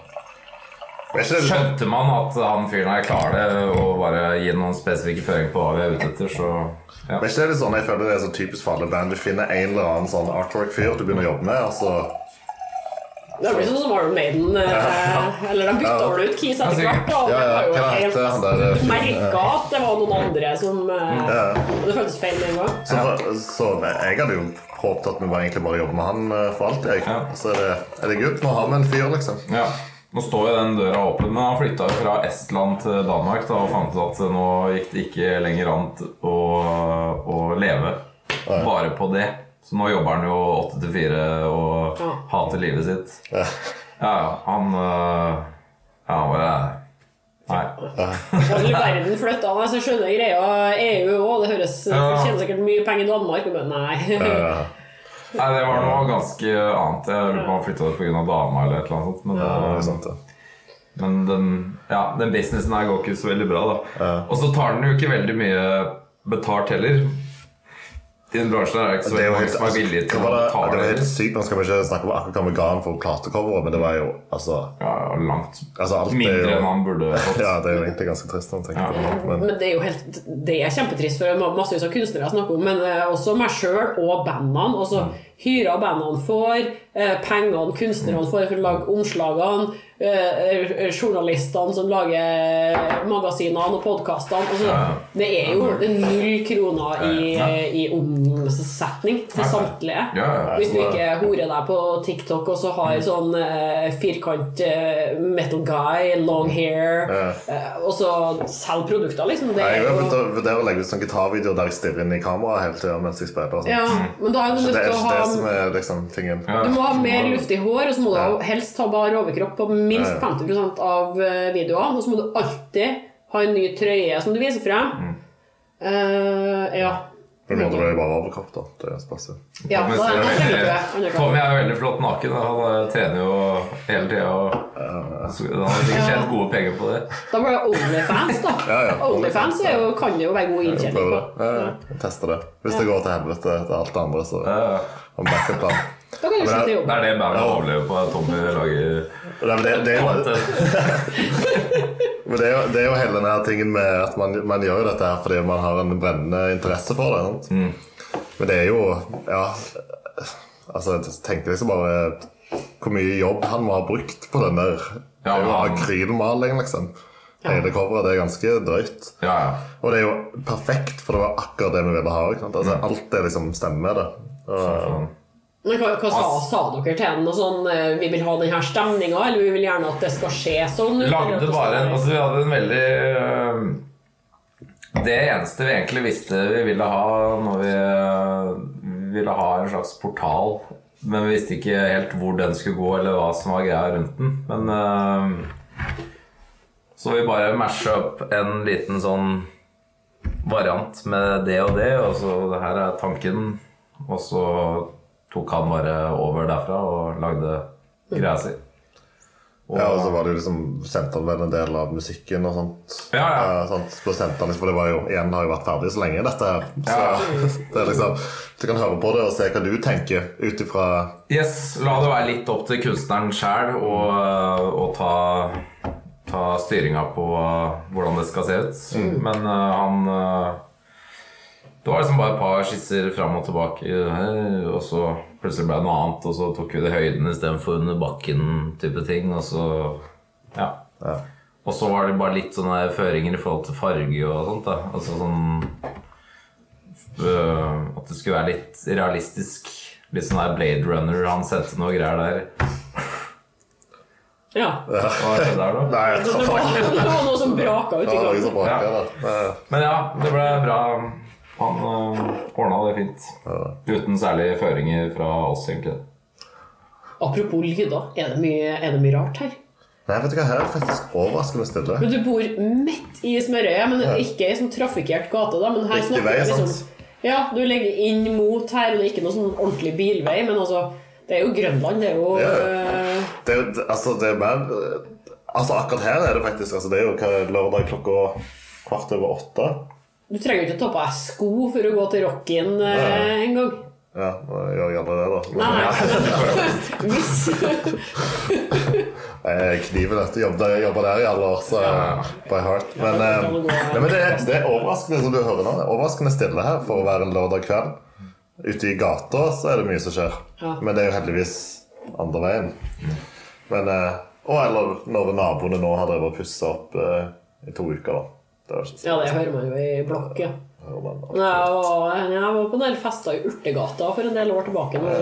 F: det skjønte man at han fyren her klarer det og bare gi noen spesifikke føringer på hva vi ute etter, så ja.
C: Men ikke det litt sånn, jeg føler det så typisk for alle band. Du finner en eller annen sånn artwork-fyr du begynner å jobbe med, og så
E: det blir sånn som Iron Maiden eller de bytta over ut Keys etter hvert og det var jo helt merket at det var noen andre som det føltes feil med en gang
C: så jeg hadde jo håpet at vi egentlig bare jobber med han for alt så er det good, nå har vi en fyr liksom
F: nå står jo den døra åpen, men han flyttet jo fra Estland til Danmark da, og fant ut at nå gikk det ikke lenger an å leve bare på det. Så nå jobber han jo 8-4 og hater livet sitt. Han bare nei.
E: Alle verden flyttet han, så skjønner jeg greia EU også, det kjenner sikkert mye penger i Danmark, men nei.
F: Nei, det var noe ganske annet. Jeg lurer på om han flyttet det på grunn av dama eller et eller annet sånt.
C: Det er sant det.
F: Men den businessen her går ikke så veldig bra da. Og så tar den jo ikke veldig mye betalt heller. I den bransjen er det ikke så mange som er villige til å betale.
C: Det var helt sykt, nå skal vi ikke snakke om akkurat hva vi ga han for platecover, men det var jo altså
F: langt
C: alt
F: mindre enn han burde fått.
C: Ja, det er jo egentlig ganske trist
E: men det er jo helt, det er kjempetrist for massevis av kunstnere jeg snakker om, men også meg selv og bandene, og så hyrer bandene for pengene kunstnerne får for å lage omslagene, journalistene som lager magasinene og podcastene, altså, det er jo 0 kroner i omsetning til samtlige. Hvis du ikke horer deg på TikTok og så har sånn firkant metal guy, long hair, og så selger produkter liksom.
C: Jeg har vurdert å legge ut sånn gitarvideo der jeg stirrer inn i kamera hele tiden mens jeg spiller.
E: Men da er du nødt til å ha
C: det som er liksom tingen.
E: Du må ha mer luft i hår, og så må du helst ha bare overkropp på minst 50% av videoene, og så må du alltid ha en ny trøye som du viser frem.
C: Men mindre det bare overkropp da, det er spesielt.
F: Tommy er jo veldig flott naken, han trener jo hele tiden, og han har sikkert tjent gode penger på det.
E: Da blir det OnlyFans da. OnlyFans kan jo være god inntjening på.
C: Jeg tester det. Hvis det går til helvete til alt det andre, så om backup-plan.
E: Da kan du slutte å jobbe.
F: Det det bandet overlever på, Tommy lager...
C: Men det jo hele denne ting med at man gjør jo dette her fordi man har en brennende interesse for det, sant? Men det jo, ja, altså jeg tenker liksom bare hvor mye jobb han må ha brukt på den der akrylmaling liksom. Hele coveret, det ganske drøyt. Og det jo perfekt, for det var akkurat det vi ville ha, ikke sant? Altså, alt det liksom stemmer med det.
E: Men hva sa dere til den? Sånn, vi vil ha denne stemningen, eller vi vil gjerne at det skal skje sånn?
F: Lagde bare, altså vi hadde en veldig... Det eneste vi egentlig visste vi ville ha når vi ville ha en slags portal, men vi visste ikke helt hvor den skulle gå, eller hva som var greia rundt den. Men så vi bare mashet opp en liten sånn variant med det og det, og så det her tanken, og så tok han bare over derfra og lagde greia si. Og
C: så var det jo liksom sentet vel en del av musikken og sånt. Sånt på sentet, for det var jo, igjen har jo vært ferdig så lenge dette her. Så det liksom, du kan høre på det og se hva du tenker utifra...
F: Yes, la det være litt opp til kunstneren selv og ta styringen på hvordan det skal se ut. Men han... Det var liksom bare et par skisser frem og tilbake, og så plutselig ble det noe annet, og så tok vi det høyden I stedet for under bakken type ting, og så, Og så var det bare litt sånne føringer I forhold til farge og sånt da, altså sånn, at det skulle være litt realistisk, litt sånn der Blade Runner, han sendte noe greier der. Hva det der da?
C: Nei,
E: det var noe som braka ut I gangen.
F: Men ja, det ble bra. Han ordnet det fint. Uten særlige føringer fra oss egentlig.
E: Apropos lyder, det mye rart her?
C: Nei, vet du hva, her faktisk overraskende stille.
E: Men du bor midt I Smørøya, men ikke I sånn trafikert gate da, men her snakker vi liksom... Ja, du legger inn mot her, og det ikke noe sånn ordentlig bilvei, men altså, det jo Grønland, det jo...
C: Altså, det mer... Altså, akkurat her det faktisk, altså, det jo lørdag klokka 7:15.
E: Du trenger jo ikke ta på deg sko for å gå til rocken en gang.
C: Ja, da gjør jeg aldri det da.
E: Nei, hvis.
C: Kniven dette, jobber der I alle år, så by heart. Men det overraskende, som du hører nå, det overraskende stille her for å være en lørdag kveld. Ute I gata så det mye som skjer. Men det jo heldigvis andre veien. Men, eller når naboene nå har drevet å pusse opp I 2 uker da.
E: Det hører man jo I blokk, ja. Jeg var på en del fester I Urtegata for en del år tilbake når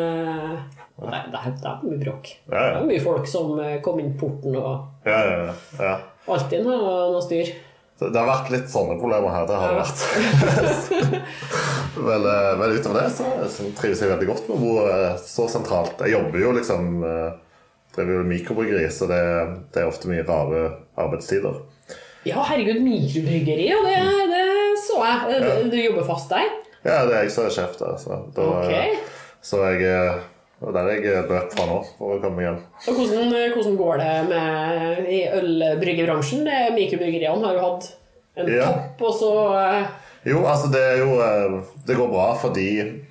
E: det mye bråk. Det mye folk som kom inn porten og alltid noe styr.
C: Det har vært litt sånne problemer her, det har det vært. Vel utover det så trives jeg veldig godt med å bo så sentralt. Jeg jobber jo liksom, driver jo mikrobryggeri, så det ofte mye rare arbeidstider.
E: Ja, herregud, mikrobryggeri, og det så jeg. Du jobber fast der?
C: Ja, det jeg som sjef der. Så og der jeg løp fra nå for å komme igjen.
E: Og hvordan går det med I ølbryggebransjen? Mikrobryggeriene har jo hatt en topp, og så...
C: Jo, altså det går bra fordi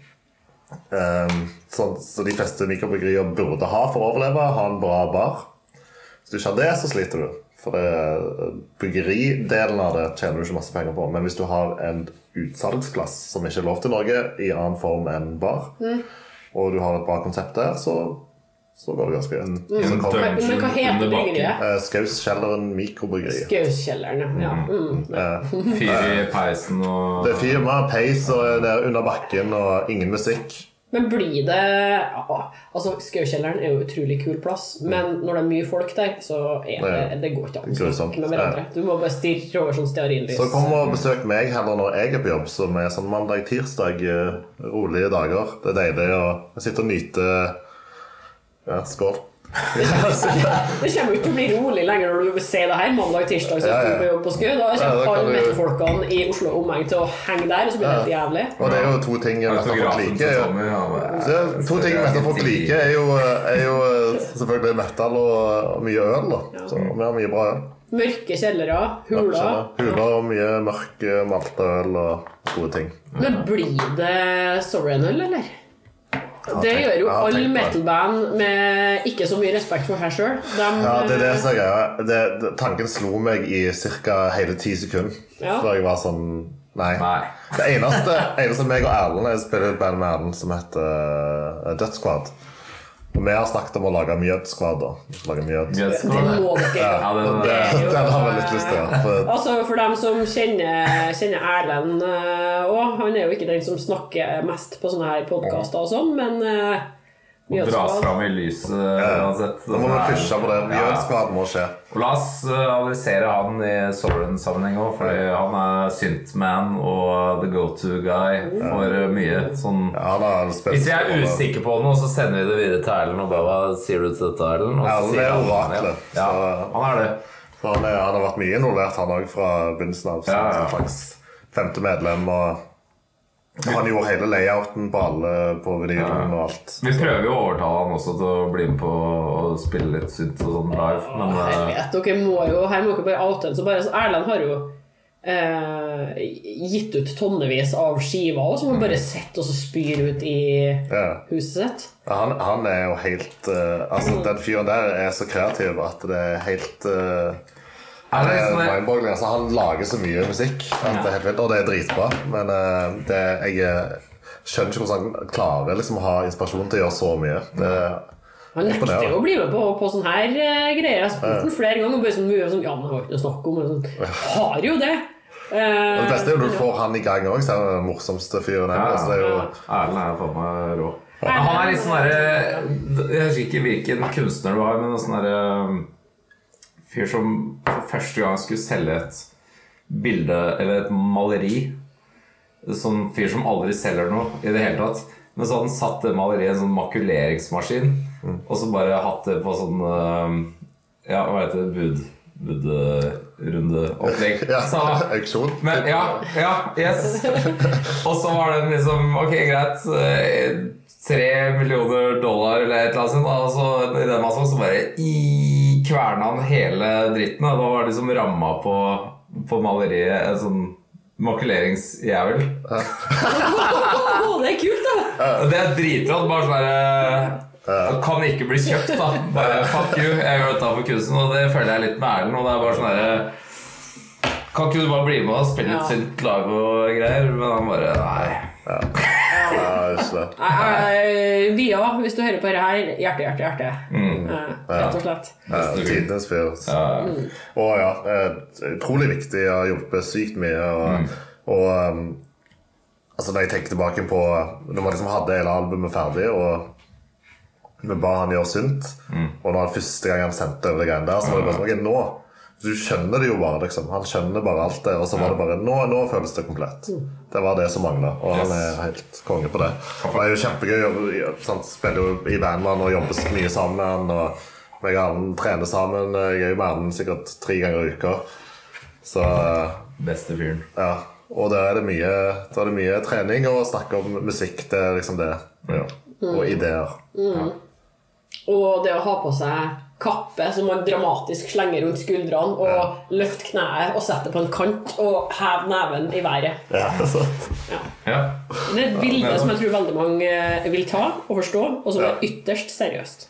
C: så de fleste mikrobryggerier burde ha for å overleve, ha en bra bar. Hvis du ikke har det, så sliter du. For byggeridelen av det tjener du ikke masse penger på. Men hvis du har en utsalgsplass som ikke lov til Norge I annen form enn bar, og du har et bra konsept der, så går det ganske igjen.
E: Men hva heter bryggeriet?
C: Skauskjelleren mikrobryggeri.
E: Skauskjelleren, ja.
F: Fyr I peisen og...
C: Det fyr med peis og det under bakken og ingen musikk.
E: Men blir det... Altså, Skaukjelleren jo utrolig kul plass, men når det mye folk der, så det går ikke an å snakke med hverandre. Du må bare stirre over sånn stearinlys.
C: Så kom og besøk meg heller når jeg på jobb, som sånn mandag-tirsdag, rolige dager. Det deilig å sitte og nyte... Ja, skål.
E: Det kommer jo ikke til å bli rolig lenger når du ser det her mandag-tirsdag så du på jobb på Skau. Da kommer alle metrofolkene I Oslo omheng til å henge der, og så blir det helt jævlig.
C: Og det jo 2 ting metrofolk liker. 2 ting metrofolk liker jo selvfølgelig metal og mye øl da. Så vi har mye bra øl.
E: Mørke kjellere, huler.
C: Huler og mye mørke maltøl og gode ting.
E: Men blir det Sovereign-øl, eller? Det gjør jo alle metalband med ikke så mye respekt for seg selv.
C: Ja, det det som greia. Tanken slo meg i cirka hele 10 sekunder. Før jeg var sånn, nei. Det eneste meg og Erlend, jeg spiller et band med Erlend som heter Dødsquad. Og vi har snakket om å lage mjødskvad da. Lage mjød.
E: Det må dere.
C: Den har vi litt lyst til,
E: Altså, for dem som kjenner Erlend også, han jo ikke den som snakker mest på sånne her podcaster og sånn, men
F: dras fram i lyset uansett.
C: Nå må vi pushe på det. Mjødskvad må skje.
F: Og la oss adressere han i Sovereign-sammenheng også, fordi han Synthman og the go-to guy for mye sånn. Hvis jeg usikker på noe, så sender vi det videre til Erlend og bare, hva sier du til dette, Erlend?
C: Erlend oraklet.
F: Ja, han det.
C: Han har vært mye involvert, han også fra begynnelsen av som en slags 5. medlem og han gjorde hele layouten på alle på vinylen og alt.
F: Vi prøver jo å overtale han også til å bli med på å spille litt synt og sånn live. Men
E: dere må jo, her må dere bare oute så bare, Erlend har jo gitt ut tonnevis av skiver som han bare setter og så spyr ut i huset sitt.
C: Han jo helt altså den fyren der så kreativ at det helt mindboggling. Altså, han lager så mye musikk at det helt vilt, og det dritbra. Men jeg skjønner ikke hvordan han klarer liksom, å ha inspirasjon til å gjøre så mye.
E: Han nekter jo å bli med på sånne her greier. Jeg har spurt den flere ganger og bare sånn, ja, men har ikke noe snakk om sånn. Har jo det.
C: Og det beste jo du får han i gang også, så den morsomste fyren
F: Erlend for meg rå. Han litt sånn der, jeg husker ikke hvilken kunstner det var, men noe sånn der fyr som for første gang skulle selge et bilde eller et maleri. Sånn fyr som aldri selger noe i det hele tatt. Men så hadde han satt det maleriet i en sånn makuleringsmaskin og så bare hatt det på sånn ja, hva heter det? Budrunde opplegg.
C: Auksjon.
F: Men yes. Og så var det liksom, ok, greit, $3 millioner eller et eller annet sånt, og så i den massen så bare kverna han hele dritten, og da var det liksom rammet på maleriet en sånn makuleringsjævel.
E: Det kult da!
F: Det dritrått, bare sånn kan ikke bli kjøpt da, bare fuck you, jeg gjør dette for kunsten, og det føler jeg litt med Erlend, og det bare sånn kan ikke du bare bli med og spille litt synt live og greier, men han bare, nei.
E: Via, hvis du hører på det her, hjerte. Rett og slett.
C: Tidens fyr. Og utrolig viktig å jobbe sykt mye, og altså når jeg tenker tilbake på når man liksom hadde hele albumet ferdig, og vi ba han gjøre synt, og når første gang han sendte over det greiene der, så var det bare sånn, nå du skjønner det jo bare liksom. Han skjønner bare alt det, og så var det bare nå føles det komplett. Det var det som manglet, og han helt konge på det. Det jo kjempegøy, han spiller jo i bandene og jobber mye sammen, og jeg og Erlend trener sammen. Jeg jo med Erlend sikkert 3 ganger i uka. Så
F: beste fyren.
C: Ja, og da det mye trening og snakke om musikk, det liksom det. Ja. Og ideer.
E: Og det å ha på seg kappe som man dramatisk slenger rundt skuldrene og løft knæet og sette på en kant og heve neven i været.
C: Det er sant.
E: Det et bilde som jeg tror veldig mange vil ta og forstå, og som ytterst seriøst.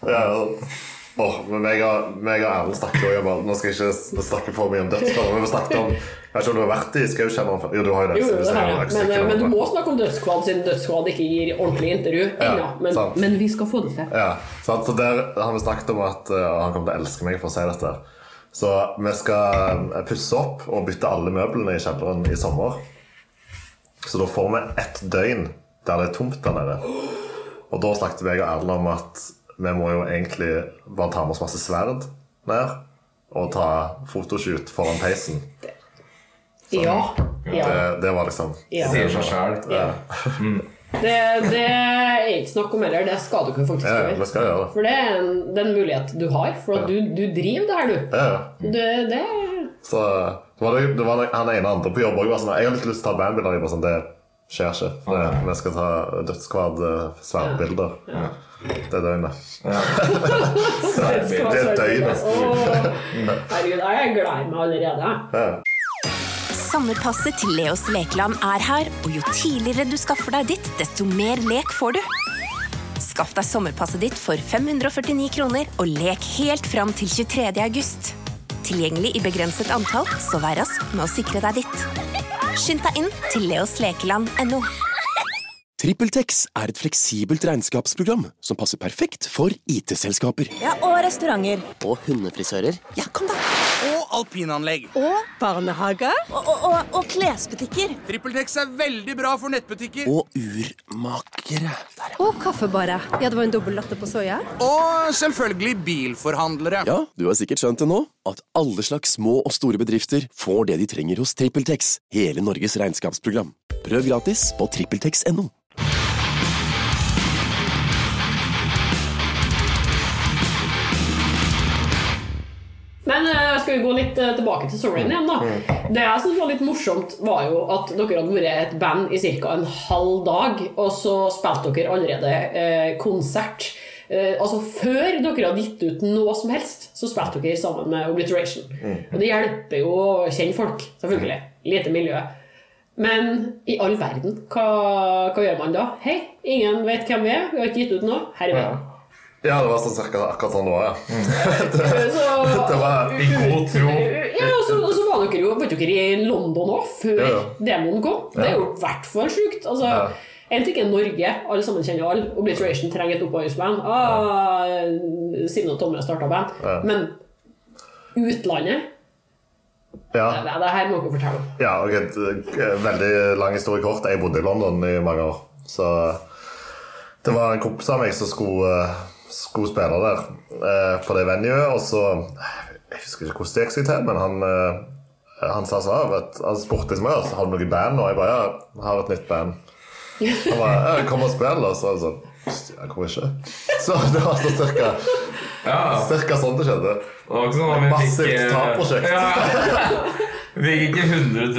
C: Men meg og Erlend snakket jo bare, nå skal jeg ikke snakke for mye om dødsfall, men vi snakket om, jeg vet ikke om du har vært i Skaukjelleren. Jo, du har jo det.
E: Jo, det har jeg. Men du må snakke om dødskvad, siden dødskvad ikke gir ordentlig intervju ennå, men vi skal få det til.
C: Ja, så der har vi snakket om at han kommer til å elske meg for å si dette. Så vi skal pusse opp og bytte alle møblene i kjelleren i sommer. Så da får vi 1 døgn der det tomt der nede. Og da snakket jeg og Erlend om at vi må jo egentlig bare ta med oss masse sverd ned og ta fotoshoot foran peisen. Så det var liksom
F: sier seg selv.
E: Det ikke snakk om heller. Det skal du ikke faktisk gjøre.
C: Vi skal gjøre det.
E: For det en mulighet du har, for at du driver det her du.
C: Så det var han ene andre på jobb også, jeg har litt lyst til å ta bandbilder, bare sånn, det skjer ikke. Vi skal ta dødskvad sverdbilder. Det døgnet. Det døgnet.
E: Herregud, jeg gleder meg allerede.
H: Sommerpasset til Leos lekeland her, og jo tidligere du skaffer deg ditt, desto mer lek får du. Skaff deg sommerpasset ditt for 549 kroner og lek helt fram til 23. august. Tilgjengelig i begrenset antall, så vær rask med å sikre deg ditt. Skynd deg inn til leoslekeland.no.
A: TrippelTex et fleksibelt regnskapsprogram som passer perfekt for IT-selskaper.
B: Ja, og restauranter.
A: Og hundefrisører.
B: Ja, kom da.
D: Og alpinanlegg.
B: Og barnehager. Og klesbutikker.
D: TrippelTex veldig bra for nettbutikker.
A: Og urmakere.
B: Og kaffebarer. Ja, det var en dobbelt latte på soja.
D: Og selvfølgelig bilforhandlere.
A: Ja, du har sikkert skjønt det nå, at alle slags små og store bedrifter får det de trenger hos TrippelTex, hele Norges regnskapsprogram. Prøv gratis på TrippelTex.no.
E: Men skal vi gå litt tilbake til storyen igjen da. Det jeg synes var litt morsomt var jo at dere hadde vært et band i cirka en halv dag, og så spilte dere allerede konsert. Altså før dere hadde gitt ut noe som helst, så spilte dere sammen med Obliteration. Og det hjelper jo å kjenne folk, selvfølgelig. Lite miljø. Men i all verden, hva gjør man da? Hei, ingen vet hvem vi har ikke gitt ut noe, her er vi.
C: Ja, det var sånn cirka akkurat sånn det var,
E: det
C: var
F: i god tro.
E: Ja, og så var dere i London også, før demoen kom. Det jo i hvert fall sykt. Altså, en ting Norge, alle sammen kjenner alle. Obliteration trenger et opphøysband. Simen og Tomme startet band. Men utlandet, det her må dere fortelle om.
C: Ja, veldig lang historie kort. Jeg bodde i London i mange år, så det var en kompis av meg som skulle spille der på det venuet, og så jeg husker ikke hvordan det gikk seg til, men han sa sånn, han spurte meg, har du noe band? Og jeg bare, jeg har et nytt band. Han bare, kom og spill, og så var det sånn, jeg kommer ikke. Så det var så cirka sånn det skjedde.
F: Det var ikke sånn at vi
C: massivt tapprosjekt.
F: Vi fikk ikke 100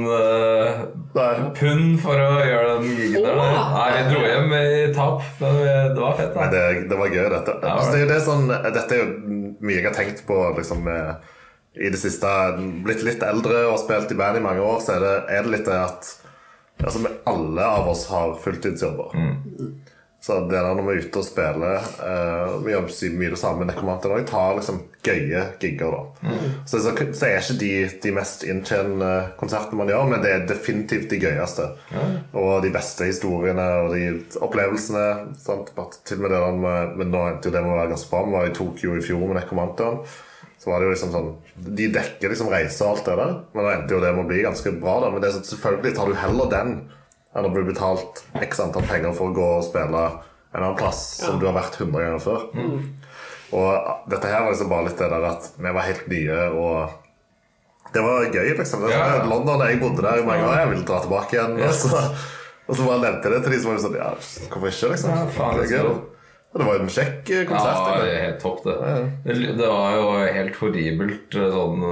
F: 000 pund for å gjøre den gigen der. Nei, vi dro hjem i tap. Det var fett da.
C: Det var gøy dette. Dette jo mye jeg har tenkt på liksom, i det siste. Blitt litt eldre og spilt i band i mange år, så er det litt det at altså, alle av oss har fulltidsjobber. Så det der når vi ute og spiller, vi jobber mye det samme med nekromanter, og jeg tar liksom gøye gigger da. Så ikke de mest inntjenende konsertene man gjør, men det definitivt de gøyeste. Og de beste historiene og de opplevelsene, sant? Til og med det der men nå endte jo det med å være ganske bra. Vi var i Tokyo i fjor med nekromanter, så var det jo liksom sånn, de dekker liksom reise og alt det der, men nå endte jo det med å bli ganske bra da. Men det selvfølgelig tar du heller den enn å bli betalt x antall penger for å gå og spille en annen plass som du har vært 100 ganger før. Og dette her var liksom bare litt det der at vi var helt nye, og det var gøy liksom. London, jeg bodde der i mange år, jeg ville dra tilbake igjen, og så bare nevnte det til de som var sånn, hvorfor ikke liksom? Det gøy. Og det var jo en kjekk konsert.
F: Ja, det helt topp det. Det var jo helt horribelt sånn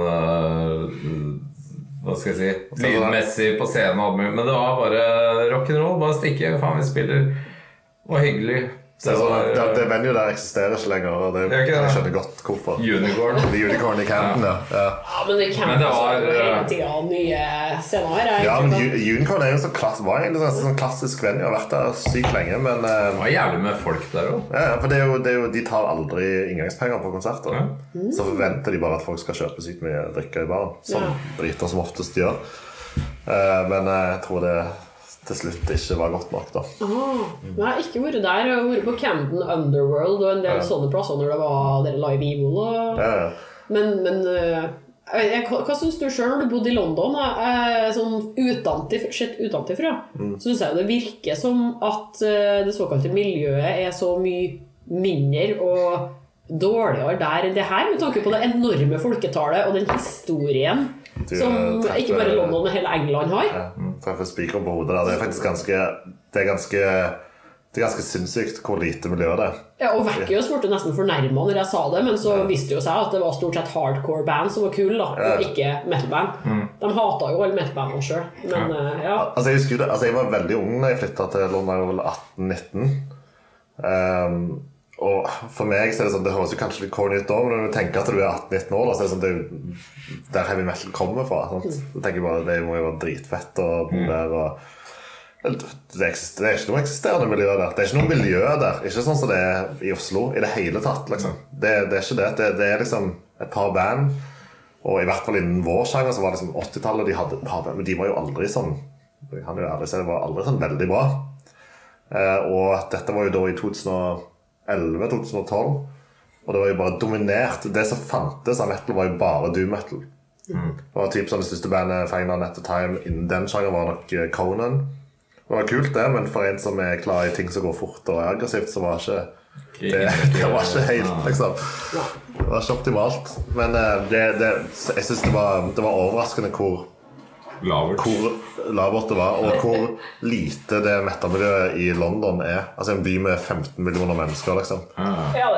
F: hva skal jeg si, lydmessig på scenen, men det var bare rock'n'roll, bare stikke, faen vi spiller, det var hyggelig.
C: Det venue der eksisterer ikke lenger, og jeg skjønner godt hvorfor. Unicorn i Camden, ja.
E: Men det Camden var hele tiden nye scener her.
C: Ja, men Unicorn jo var egentlig sånn klassisk venue, har vært der sykt lenge, men
F: det var jævlig med folk der også. Ja,
C: for de tar aldri inngangspenger på konserter. Så forventer de bare at folk skal kjøpe sykt mye drikke i baren, som briter som oftest gjør. Men jeg tror det til slutt ikke var godt nok da.
E: Jeg har ikke vært der. Jeg har vært på Camden Underworld og en del sånne plasser når det var Live Evil. Men hva synes du selv når du bodde i London? Sånn utenfra så synes jeg det virker som at det såkalte miljøet så mye mindre og dårligere der enn det her, med tanke på det enorme folketallet og den historien som ikke bare London, men hele England har.
C: Treffer spiker på hodet der. Det er ganske sinnssykt hvor lite miljø det
E: Ja, og Vecchios ble nesten fornærmet når jeg sa det, men så visste jo seg at det var stort sett hardcore band som var kul da, og ikke metalband. De hatet jo alle metalband også selv. Men
C: Altså jeg husker det, jeg var veldig ung da jeg flyttet til London, jeg var vel 18-19. Og for meg så det sånn, det høres jo kanskje litt corny ut da, men når du tenker at du 18-19 år, da, så det sånn, det der heavy metal kommer fra. Sant? Så tenker jeg bare, det må jo være dritfett å bo der, Det er ikke noe eksisterende miljø der. Det er ikke noe miljø der. Ikke sånn som det er i Oslo i det hele tatt. Liksom. Det er ikke det. Det er liksom et par band, og i hvert fall innen vår sjanger så var det liksom 80-tallet de hadde et par band, men de var jo aldri sånn, jeg kan jo ærlig si, det var aldri sånn veldig bra. Og dette var jo da i 2011-2012, og det var jo bare dominert. Det som fantes av metal var jo bare doom metal. Det var typ sånn det største bandet Feinan at the time innen den sjanger var nok Conan. Det var kult det, men for en som er klar i ting som går fort og aggressivt, så var ikke det var ikke helt, liksom. Det var ikke optimalt. Men jeg synes det var overraskende hvor lavert det var, og hvor lite det metalmiljøet i London er. Altså en by med 15 millioner mennesker, liksom.
E: Ja,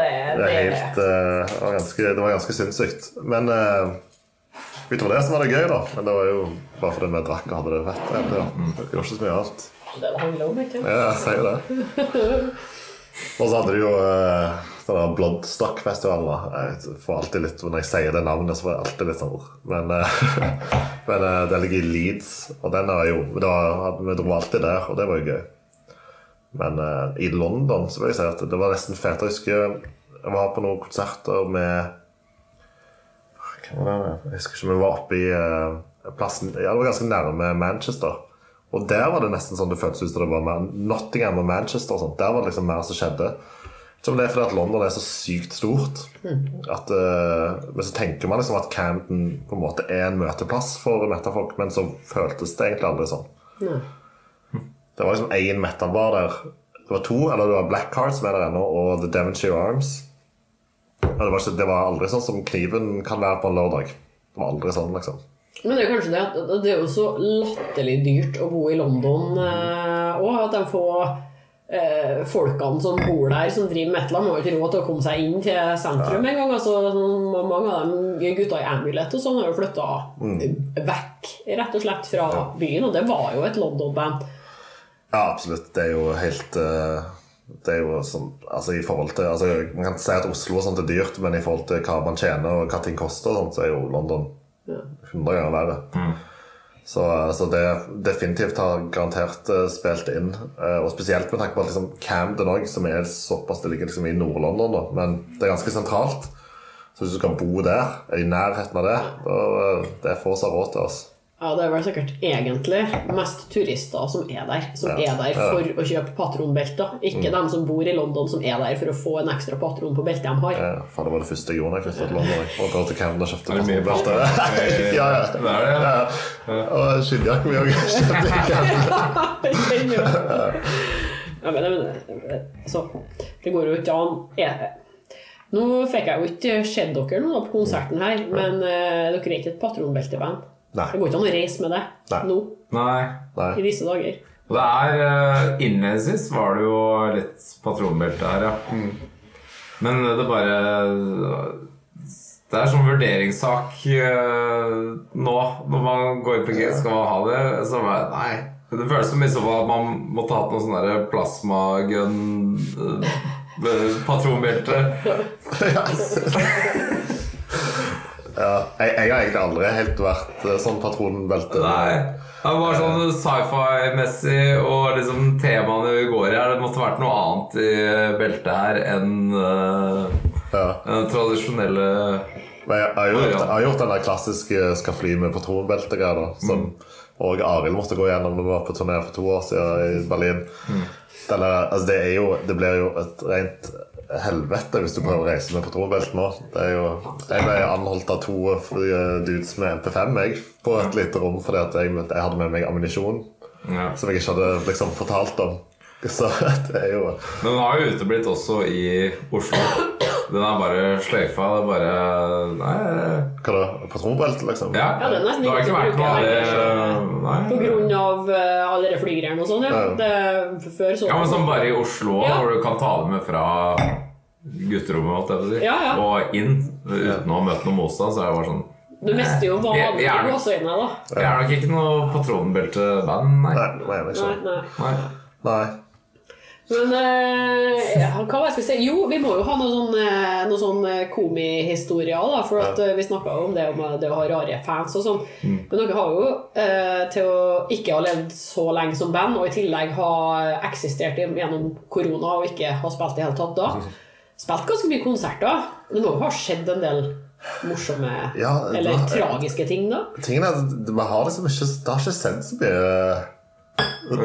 C: det var ganske sinnssykt. Men utover det så var det gøy da. Men det var jo bare fordi vi drakk og hadde det fett. Det gjorde ikke så mye annet.
E: Det handler om, ikke?
C: Ja, jeg sier det. Og så hadde de jo sånn Bloodstock-festivalen. Jeg får alltid litt, når jeg sier det navnet så får jeg alltid litt sånn. Men den ligger i Leeds, og den er jo, vi dro alltid der, og det var jo gøy. Men i London så vil jeg si at det var nesten fett. Jeg husker jeg var på noen konserter med jeg husker ikke, vi var oppe i plassen, ja, det var ganske nærme Manchester. Og der var det nesten sånn det føltes ut som det var med Nottingham og Manchester og sånt. Der var det liksom mer som skjedde. Som det er fordi at London er så sykt stort. At, men så tenker man liksom at Camden på en måte er en møteplass for metalfolk, men så føltes det egentlig aldri sånn. Det var liksom en metalbar der. Det var 2, eller det var Blackheart som er der ennå, og The Devonshire Arms. Det var aldri sånn som kniven kan være på en lørdag. Det var aldri sånn, liksom.
E: Men det er kanskje det at det er jo så latterlig dyrt å bo i London, og at de får folkene som bor der, som driver metal, må jo ikke råd til å komme seg inn til sentrum en gang. Altså, mange av dem gutta i Amulet og sånn har jo flyttet vekk, rett og slett, fra byen, og det var jo et London-band.
C: Ja, absolutt. Det er jo helt... Det er jo sånn, altså i forhold til man kan si at Oslo og sånt er dyrt, men i forhold til hva man tjener og hva ting koster og sånt, så er jo London 100 ganger verre. Så det definitivt har garantert spilt inn, og spesielt med tanke på at liksom Camden også, som er såpass, det ligger liksom i Nord-London da, men det er ganske sentralt, så hvis du kan bo der, i nærheten av det, det får seg råd til oss.
E: Ja, det er vel sikkert egentlig mest turister som er der for å kjøpe patronbelter, ikke dem som bor i London som er der for å få en ekstra patron på beltet de har.
C: Ja, for det var det første jeg gjorde når jeg flyttet til London, og gå til Camden og kjøpte patronbelter. Ja, det er det. Og skyldig mye å kjøpe i Camden.
E: Ja, men så, det går jo ikke an. Nå fikk jeg jo ikke sett dere nå på konserten her, men dere er ikke et patronbelteband.
C: Nei.
E: Det går ikke an å reise med det nå.
F: Nei.
E: I disse dager.
F: Og det innledningsvis var det jo litt patronbelte her, ja. Men det bare det er sånn vurderingssak nå, når man går på G, skal man ha det, så bare, nei. Det føles som i så fall at man måtte ha noen sånne der plasmagun patronbelte.
C: Ja, jeg har egentlig aldri helt vært sånn patronbelte.
F: Nei, det var sånn sci-fi-messig, og liksom temaene vi går i her, det måtte vært noe annet i beltet her enn den tradisjonelle.
C: Men jeg har gjort den der klassiske skal fly med patronbelte-greia da, som og Arild måtte gå gjennom når vi var på turné for 2 år siden i Berlin. Det blir jo et rent helvete hvis du prøver å reise med patronbelt nå. Jeg ble anholdt av 2 dudes med MP5 på et lite rom fordi at jeg hadde med meg ammunisjon som jeg ikke hadde liksom fortalt om. Så det er jo...
F: Men den har jo uteblitt også i Oslo. Den er bare sløyfa, det er bare... Nei...
C: Hva da? Patronbelt liksom?
E: Ja, det er nesten ikke å bruke det på grunn av alle de flygreiene og sånn, før så...
F: Ja, men sånn bare i Oslo, hvor du kan ta det med fra gutterommet, og inn, uten å møte noen motstand, så er det bare sånn...
E: Du mister jo vanlig gåsøyne da.
F: Jeg er nok ikke noe patronbelte-band, nei.
C: Nei.
E: Men hva var jeg skulle si? Jo, vi må jo ha noen sånn komihistorier da, for at vi snakket om det å ha rare fans og sånn. Men dere har jo til å ikke ha levd så lenge som band, og i tillegg ha eksistert gjennom korona og ikke ha spilt i hele tatt da. Spilt ganske mye konserter. Det må jo ha skjedd en del morsomme eller tragiske ting da.
C: Tingen at man har liksom ikke, det har ikke sendt så mye. Det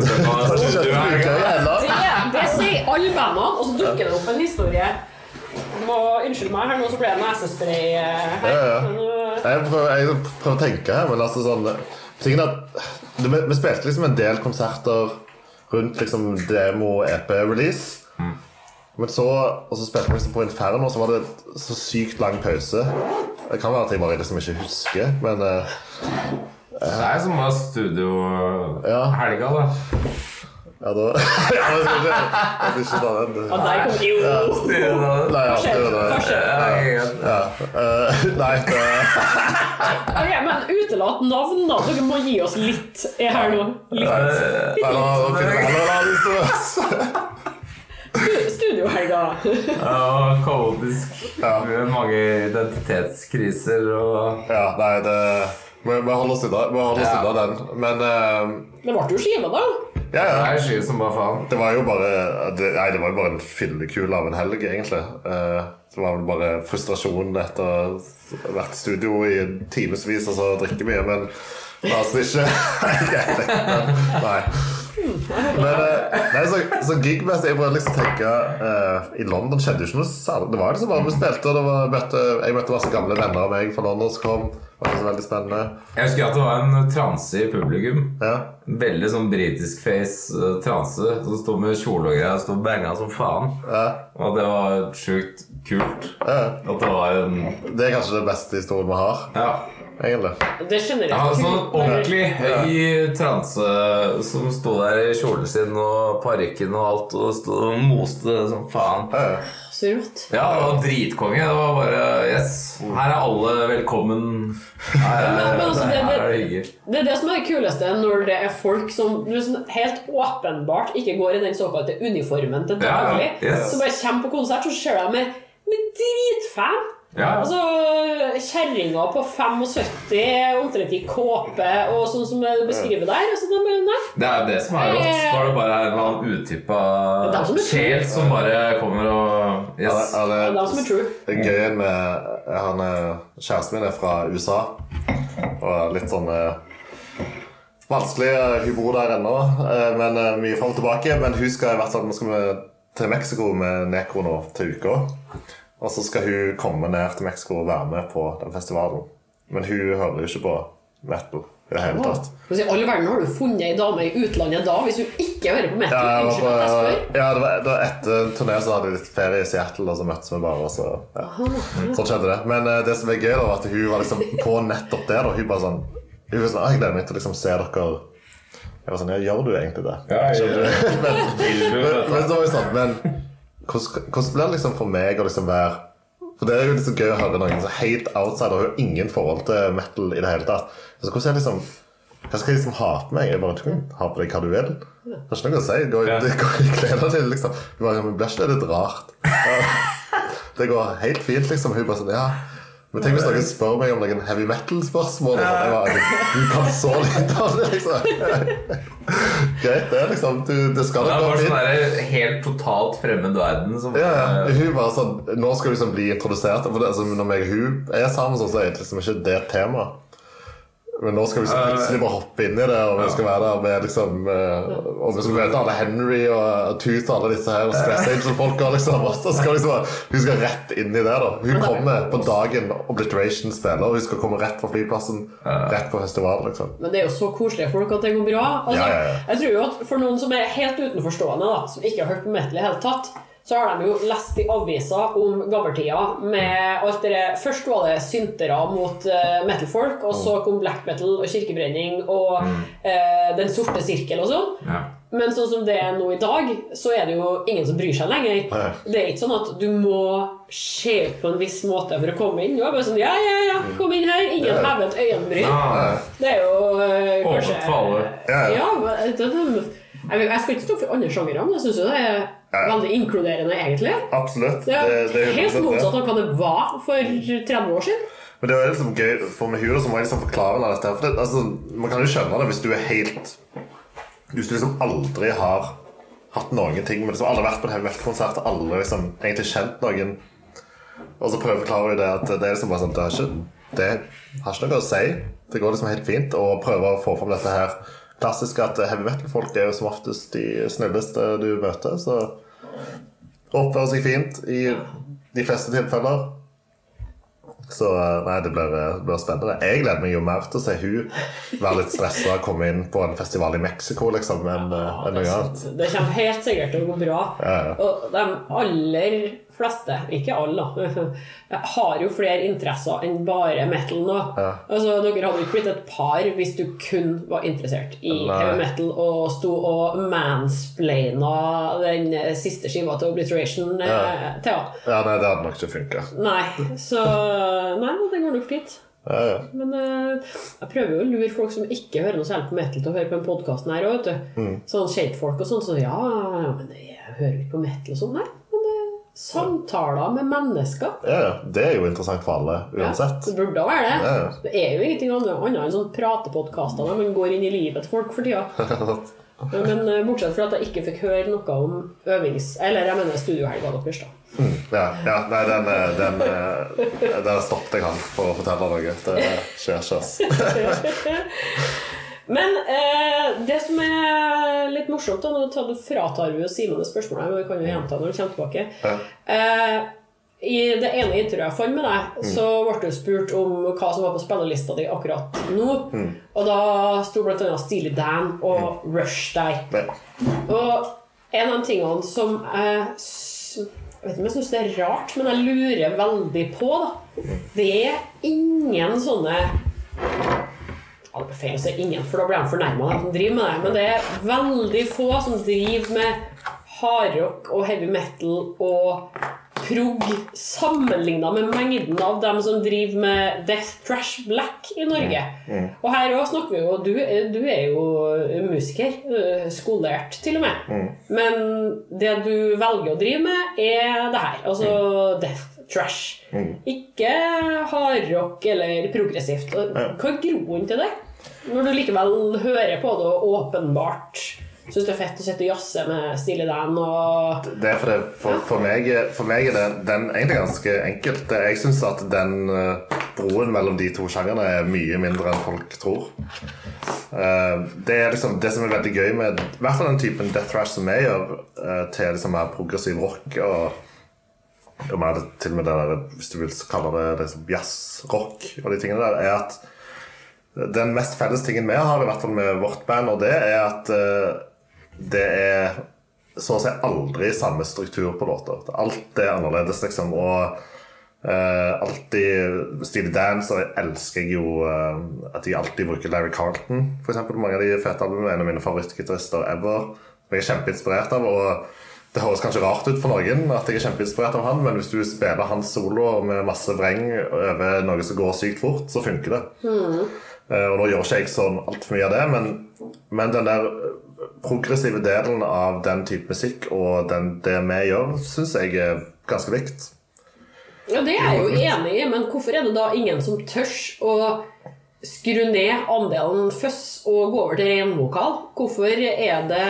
E: sier alle bandene, og så dukker det opp en historie. Unnskyld meg her nå, så ble det nesespray her.
C: Jeg prøver å tenke her, men altså sånn tingen at vi spilte liksom en del konserter rundt liksom demo-EP-release. Men så spilte vi liksom på Inferno, så var det så sykt lang pause. Det kan være at jeg bare liksom ikke husker, men
F: det som var studio helga da.
C: Ja, da jeg skal ikke ta den.
E: Ja, der kom jo
C: Nei,
E: Ok, men utelat navn da. Dere må gi oss litt her nå. Studiohelga.
F: Ja, kaotisk. Mange identitetskriser og...
C: Ja, nei, vi holder oss unna den. Men
E: det ble jo skiva da.
F: Det er skiv som bare faen.
C: Det var jo bare en fyllekul av en helg egentlig. Det var vel bare frustrasjon etter å ha vært i studio i timesvis og så drikke mye, men altså ikke nei. Men så gigmest jeg bare liksom tenke i London skjedde jo ikke noe særlig. Det var liksom bare vi spilte, og jeg møtte masse gamle venner av meg fra London som kom. Det var så veldig spennende.
F: Jeg husker at det var en transe i publikum. Veldig sånn britisk face transe som stod med kjole og greier, stod banga som faen. Og det var sjukt kult at det var
C: det er kanskje det beste historien vi har. Egentlig.
E: Det skjønner jeg.
F: Ja, sånn ordentlig høy transe som stod der i kjolen sin og parykken og alt, og stod og moste som faen.
E: Så rått.
F: Ja, det var dritkonge. Det var bare, yes, her er alle velkommen.
E: Det er det som er det kuleste når det er folk som helt åpenbart ikke går i den såkalte uniformen til daglig. Så bare kommer på konsert, så ser de med dritfan. Altså kjerringer på 75 omtrent i kåpe og sånn som jeg beskriver der altså,
F: det er det som er rått. Da er det bare en eller annen uttypet sjel som bare kommer og
E: det er det som er true.
C: Det er gøy med kjæresten min er fra USA og litt sånn vanskelig, hun bor der ennå men mye frem tilbake, men hun skal i hvert fall, nå skal vi til Mexico med Necro nå til uka. Og så skal hun komme ned til Mexico og være med på den festivalen. Men hun hører jo ikke på metal i det hele tatt.
E: I alle verden har du funnet en dame i utlandet da, hvis du ikke hører på metal?
C: Det var etter turné så hadde jeg litt ferie i Seattle, og så møttes vi bare, og så sånn skjedde det. Men det som er gøy da, var at hun var liksom på nettopp det, og hun bare sånn, jeg gleder meg til å liksom se dere. Jeg var sånn, gjør du egentlig det? Men så var jeg sånn, men hvordan blir det liksom for meg å liksom være, for det er jo liksom gøy å høre noen så helt outside og har ingen forhold til metal i det hele tatt, så hvordan er liksom, hva skal jeg liksom ha på meg? Jeg bare ikke ha på deg hva du vil, det er ikke noe å si, det går i kleder til liksom, men blir ikke det litt rart? Det går helt fint liksom, hun bare sånn, men tenk hvis noen spør meg om noen heavy metal spørsmål du kan så litt av det liksom greit det liksom det skal
F: det var sånn der helt totalt fremmed verden som
C: hun bare sånn nå skal vi liksom bli introdusert for det, altså, når meg og hun er sammen så er det liksom ikke det tema men nå skal vi så plutselig bare hoppe inn i det og vi skal være der med liksom og vi skal møte alle Henry og Tooth og alle disse her og Stress Angel folk og liksom og så skal liksom hun skal rett inn i det da hun kommer på dagen Obliteration spiller og hun skal komme rett på flyplassen rett på festival liksom
E: men det er jo så koselige folk at det går bra altså, jeg tror jo at for noen som er helt utenforstående da, som ikke har hørt på metal i hele tatt så har de jo lest i aviser om gammeltida med alt det først var det syntere mot metalfolk og så kom black metal og kirkebrenning og den sorte sirkel og sånn men sånn som det er nå i dag så er det jo ingen som bryr seg lenger det er ikke sånn at du må se ut på en viss måte for å komme inn du er bare sånn, kom inn her ingen hevet øyenbryn det er jo kanskje Jeg skal ikke stå for andre sjangere, men jeg synes jo det veldig inkluderende egentlig.
C: Absolutt.
E: Det helt motsatt av hva det var for 30 år siden.
C: Men det er liksom gøy, for med Huda så må jeg liksom forklare dette her. For det, altså, man kan jo skjønne det hvis du liksom aldri har hatt noen ting, men liksom aldri vært på en heavy metal-konsert, aldri liksom egentlig kjent noen. Og så prøver jeg å forklare det at det er liksom bare sånn, det har ikke noe å si. Det går liksom helt fint å prøve å få frem dette her klassiske at heavy metal-folk er jo som oftest de snilleste du møter, så oppfører seg fint i de fleste tilfeller. Så nei, det blir spennende. Jeg gleder meg jo mer til å se hun være litt stresset og komme inn på en festival i Mexico liksom, enn noe annet.
E: Det kommer helt sikkert til å gå bra. Og de aller fleste, ikke alle, har jo flere interesser enn bare metal nå. Altså, dere hadde jo ikke blitt et par hvis du kun var interessert i heavy metal og stod og mansplaina den siste skiva til Obliteration til.
C: Nei, det hadde nok ikke funket.
E: Nei, det går nok fint. Men jeg prøver jo å lure folk som ikke hører noe særlig på metal til å høre på en podcast her også, vet du. Sånn shadefolk og sånn, så men jeg hører ikke på metal og sånn, nei. Samtaler med mennesker. Det er jo interessant for alle, uansett. Det burde være det. Det er jo ingenting annet enn sånn pratepodcaster når man går inn i livet til folk for tida. Men bortsett fra at jeg ikke fikk høre noe om studiohelga deres da.
C: Nei, den stoppet jeg han for å fortelle noe. Det skjer ikke oss.
E: Men det som er litt morsomt da, nå fratar vi jo Simon det spørsmålet, men vi kan jo gjenta når vi kommer tilbake. I det ene intervjuet jeg fant med deg, så ble du spurt om hva som var på spillelista di akkurat nå, og da stod blant annet Steely Dan og Rush der. Og en av de tingene som jeg vet ikke om jeg synes det er rart, men jeg lurer veldig på da, det er ingen sånne... det er feil å si ingen, for da blir han fornærmet de som driver med det, men det er veldig få som driver med hardrock og heavy metal og prog sammenlignet med mengden av dem som driver med death thrash black i Norge. Og her også snakker vi jo, du er jo musiker, skolert til og med, men det du velger å drive med er det her, altså death trash. Ikke hardrock eller progressivt. Hva er groen til det? Når du likevel hører på det og åpenbart synes det er fett å sitte og jasse med Steely Dan og... Det er for meg er den egentlig ganske enkelt. Jeg synes at den broen mellom de to sjangerne er mye mindre enn folk tror. Det er liksom det som er veldig gøy med i hvert fall den typen death thrash som jeg gjør til liksom mer progressiv rock og mer til og med det der, hvis du vil kalle det jazzrock og de tingene der, er at den mest felles tingen vi har i hvert fall med vårt band, og det er at det er så å si aldri samme struktur på låter. Alt er annerledes liksom, og alltid Steely Dan, så elsker jeg jo at de alltid bruker Larry Carlton for eksempel, mange av de fete albumene, en av mine favorittgitarister ever, som jeg er kjempeinspirert av, og det høres kanskje rart ut for noen at jeg er kjempeinspirert av han, men hvis du spiller hans solo med masse vreng over noe som går sykt fort, så funker det. Og nå gjør ikke jeg sånn alt for mye av det, men den der progressive delen av den type musikk og det vi gjør, synes jeg er ganske likt. Ja, det er jeg jo enig i, men hvorfor er det da ingen som tørs å skru ned andelen føss og gå over til renvokal? Hvorfor er det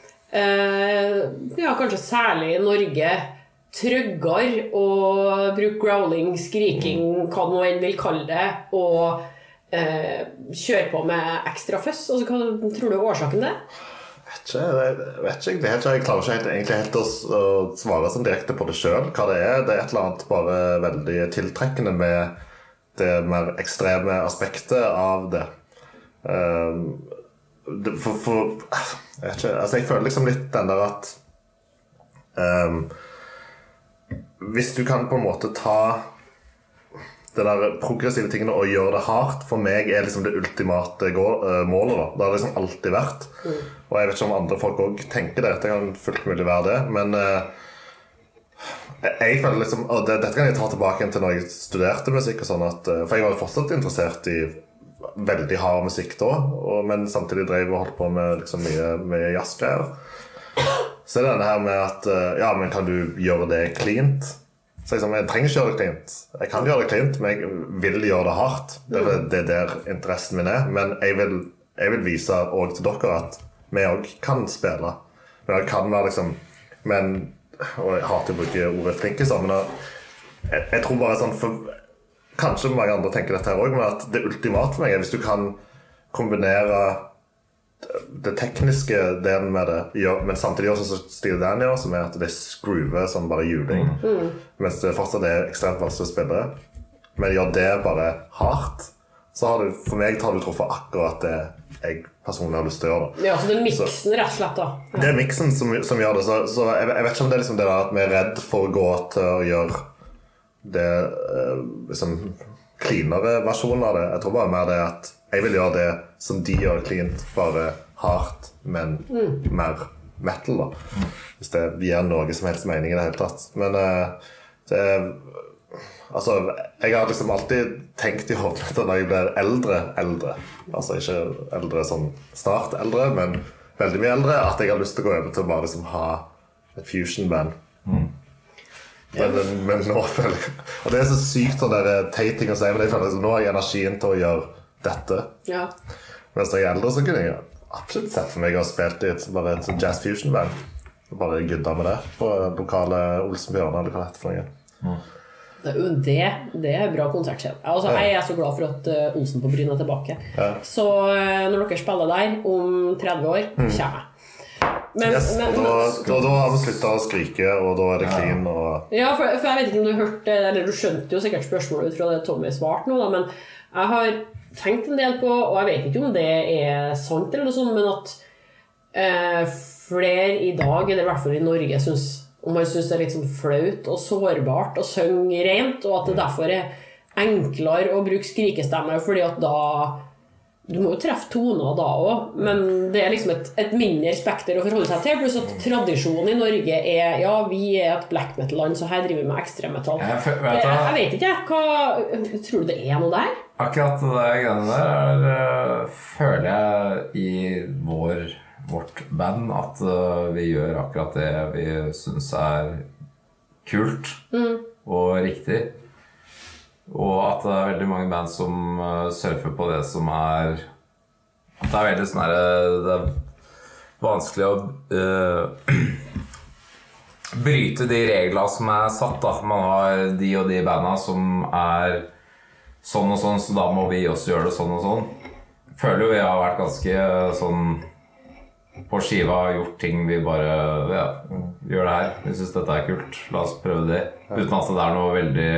E: kanskje særlig i Norge tryggere å bruke growling, skriking, hva man enn vil kalle det, og kjøre på med ekstra føss? Altså, hva tror du er årsaken det?
C: Jeg vet ikke, jeg klarer ikke egentlig helt å svare sånn direkte på det selv, hva det er. Det er et eller annet bare veldig tiltrekkende med det mer ekstreme aspektet av det. Jeg vet ikke, altså jeg føler liksom litt den der at hvis du kan på en måte ta det der progressive tingene og gjøre det hardt, for meg er liksom det ultimate målet da. Det har liksom alltid vært. Og jeg vet ikke om andre folk også tenker det, det kan fullt mulig være det, men jeg føler liksom, og dette kan jeg ta tilbake til når jeg studerte musikk og sånn, for jeg var fortsatt interessert i veldig hard musikk da, men samtidig drev og holdt på med liksom mye jazzgreier. Så det denne her med at, ja, men kan du gjøre det cleant? Så jeg trenger ikke gjøre det cleant. Jeg kan gjøre det cleant, men jeg vil gjøre det hardt. Det der interessen min men jeg vil vise også til dere at vi også kan spille. Vi kan være liksom, men, og jeg hater å bruke ordet flinkiser, men jeg tror bare sånn, for kanskje mange andre tenker dette her også, men at det ultimate for meg hvis du kan kombinere det tekniske delen med det, men samtidig også så Steely Dan gjør, som at det skruver som bare juling, mens det fortsatt ekstremt vanskelig å spille. Men gjør det bare hardt, så har du, for meg tar du truffet akkurat det jeg personlig har lyst til å gjøre.
E: Ja, så det miksen rett og slett da. Ja. Det
C: miksen som gjør det, så jeg vet ikke om det liksom det der at vi redd for å gå til å gjøre det liksom cleanere versjonen av det. Jeg tror bare mer det at jeg vil gjøre det som de gjør cleant, bare hardt, men mer metal da. Hvis det gir noe som helst mening i det hele tatt. Men altså, jeg har liksom alltid tenkt i hodet når jeg blir eldre. Altså ikke eldre sånn snart eldre, men veldig mye eldre, at jeg har lyst til å gå over til å bare liksom ha et fusion-band. Men nå føler jeg, og det så sykt sånn der teiting å si, men jeg føler at nå har jeg energien til å gjøre dette. Ja. Mens jeg eldre så kunne jeg absolutt sett for meg å ha spilt i bare en sånn jazz fusion band og bare gudda med det på lokale Olsen Bjørn eller hva det heter for noe.
E: Det bra konsertkjent. Altså, jeg så glad for at Olsen på Bryn tilbake. Så når dere spiller der om 30 år, kommer jeg.
C: Da har vi sluttet å skrike, og da det clean og...
E: Ja, for jeg vet ikke om du hørte, eller du skjønte jo sikkert spørsmålet ut fra det Tommy svarte nå da, men jeg har tenkt en del på, og jeg vet ikke om det sant eller noe sånt, men at flere i dag, eller i hvert fall i Norge, om man synes det litt sånn flaut og sårbart å synge rent, og at det derfor enklere å bruke skrikestemmer, fordi at da du må jo treffe toner da også, men det liksom et mindre spekter å forholde seg til, pluss at tradisjonen i Norge ja, vi et black metal-land, så her driver vi med ekstremetall. Jeg vet ikke, tror du det noe der?
F: Akkurat det greiene der føler jeg i vårt band at vi gjør akkurat det vi synes kult og riktig. Og at det veldig mange band som surfer på det som at det veldig sånn her, det vanskelig å bryte de reglene som satt da. Man har de og de bandene som sånn og sånn, så da må vi også gjøre det sånn og sånn. Føler jo vi har vært ganske sånn på skiva, gjort ting vi bare gjør det her. Vi synes dette kult, la oss prøve det. Uten at det noe veldig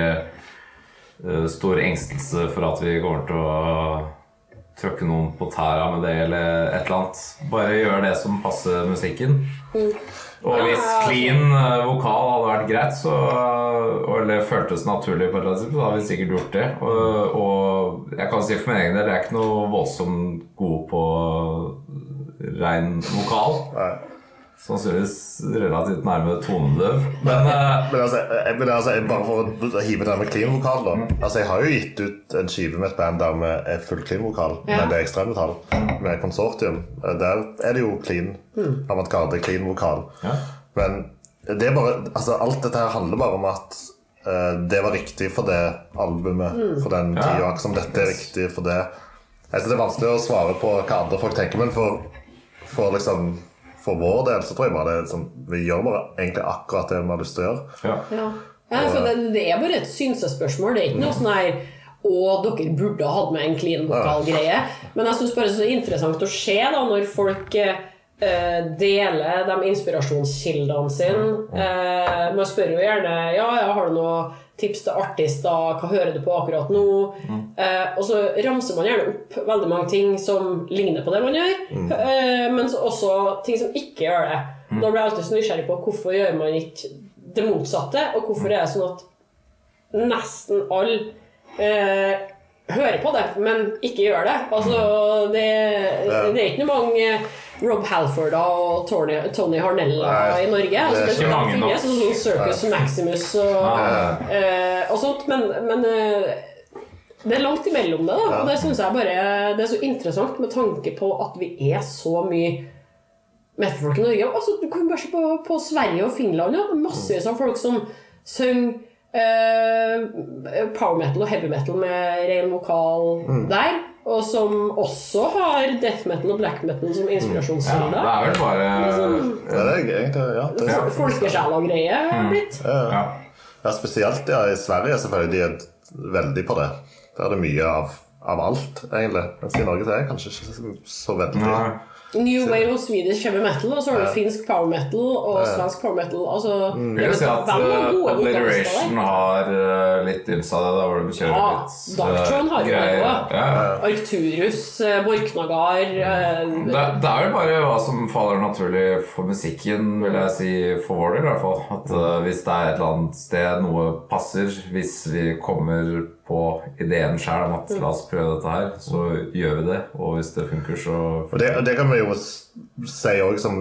F: stor engstelse for at vi går til å trykke noen på tæra med det eller et eller annet. Bare gjør det som passer musikken. Og hvis clean vokal hadde vært greit, eller føltes naturlig på et eller annet, så hadde vi sikkert gjort det. Og jeg kan si for min egen del, jeg ikke noe voldsomt god på ren vokal. Sannsynligvis relativt nærme tonedøv. Men bare for å hive det med clean vokal da. Altså jeg har jo gitt ut en skive med et band der med full clean vokal, men det ekstremmetall med konsortium. Der det jo clean, avantgarde clean vokal. Men det bare, altså alt dette her handler bare om at det var riktig for det albumet, for den tida, som dette riktig for det. Jeg synes det vanskelig å svare på hva andre folk tenker, men for liksom for vår del så tror jeg bare vi gjør bare egentlig akkurat det vi har lyst til å gjøre.
E: Ja, for det bare et synsespørsmål. Det ikke noe sånn her dere burde ha hatt med en clean vokal-greie. Men jeg synes bare det er så interessant å se da, når folk deler de inspirasjonskildene sine. Man spør jo gjerne har du noe tips til artister, hva hører du på akkurat nå? Og så ramser man gjerne opp veldig mange ting som ligner på det man gjør, men også ting som ikke gjør det. Da blir jeg alltid så nysgjerrig på hvorfor gjør man ikke det motsatte, og hvorfor det sånn at nesten alle hører på det, men ikke gjør det. Altså, det ikke noe mange Rob Halford og Tony Harnella i Norge. Altså, det ikke mange nok. Sånn Circus Maximus og sånt, men Det langt imellom det da, og det synes jeg bare det så interessant med tanke på at vi så mye metalfolk i Norge. Altså, du kan bare se på Sverige og Finland, massevis av folk som synger power metal og heavy metal med ren vokal der, og som også har death metal og black metal som inspirasjonskilde.
F: Ja, det vel bare
C: egentlig,
E: folkesjæla-greie blitt.
C: Ja, spesielt i Sverige selvfølgelig, de veldig på det. Der det mye av alt, egentlig. Mens i Norge det kanskje ikke så veldig.
E: New Wave og Swedish heavy metal, og så har du finsk power metal og svensk power metal. Altså,
F: jeg vil si at Alliteration har litt ymsa det, da hvor du kjører litt
E: Darkthrone har jo det. Arcturus, Borknagar.
F: Det vel bare hva som faller naturlig for musikken, vil jeg si, for vår del i hvert fall. At hvis det et eller annet sted noe passer, hvis vi kommer på ideen selv om at la oss prøve dette her, så gjør vi det, og hvis det funker så...
C: Og det kan vi jo si også som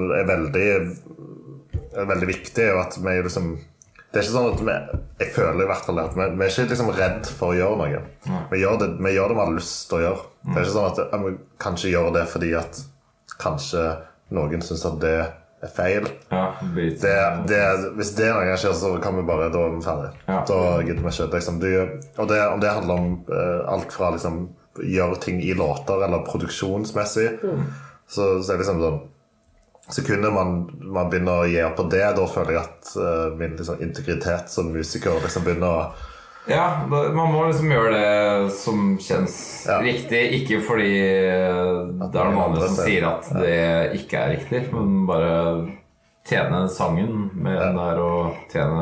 C: veldig viktig, at vi liksom... Det ikke sånn at jeg føler i hvert fall at vi ikke liksom redd for å gjøre noe. Vi gjør det vi har lyst til å gjøre. Det ikke sånn at vi kanskje gjør det fordi at kanskje noen synes at det feil. Hvis det noen gang skjer, så kan vi bare da ferdig. Da gidder vi ikke liksom, og om det handler om alt fra liksom gjøre ting i låter eller produksjonsmessig, så liksom sånn sekunder man begynner å gi opp på det, da føler jeg at min liksom, integritet som musiker liksom begynner å
F: man må liksom gjøre det som kjennes riktig, ikke fordi det noen andre som sier at det ikke riktig, men bare tjene sangen med den der og tjene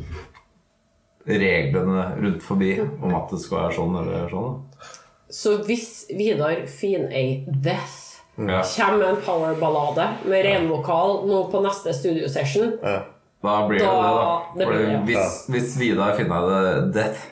F: reglene rundt forbi om at det skal være sånn eller sånn.
E: Så hvis Vidar Finøy Death kommer en powerballade med renvokal nå på neste studiosession,
F: da blir det da. Hvis Vidar Finøy Death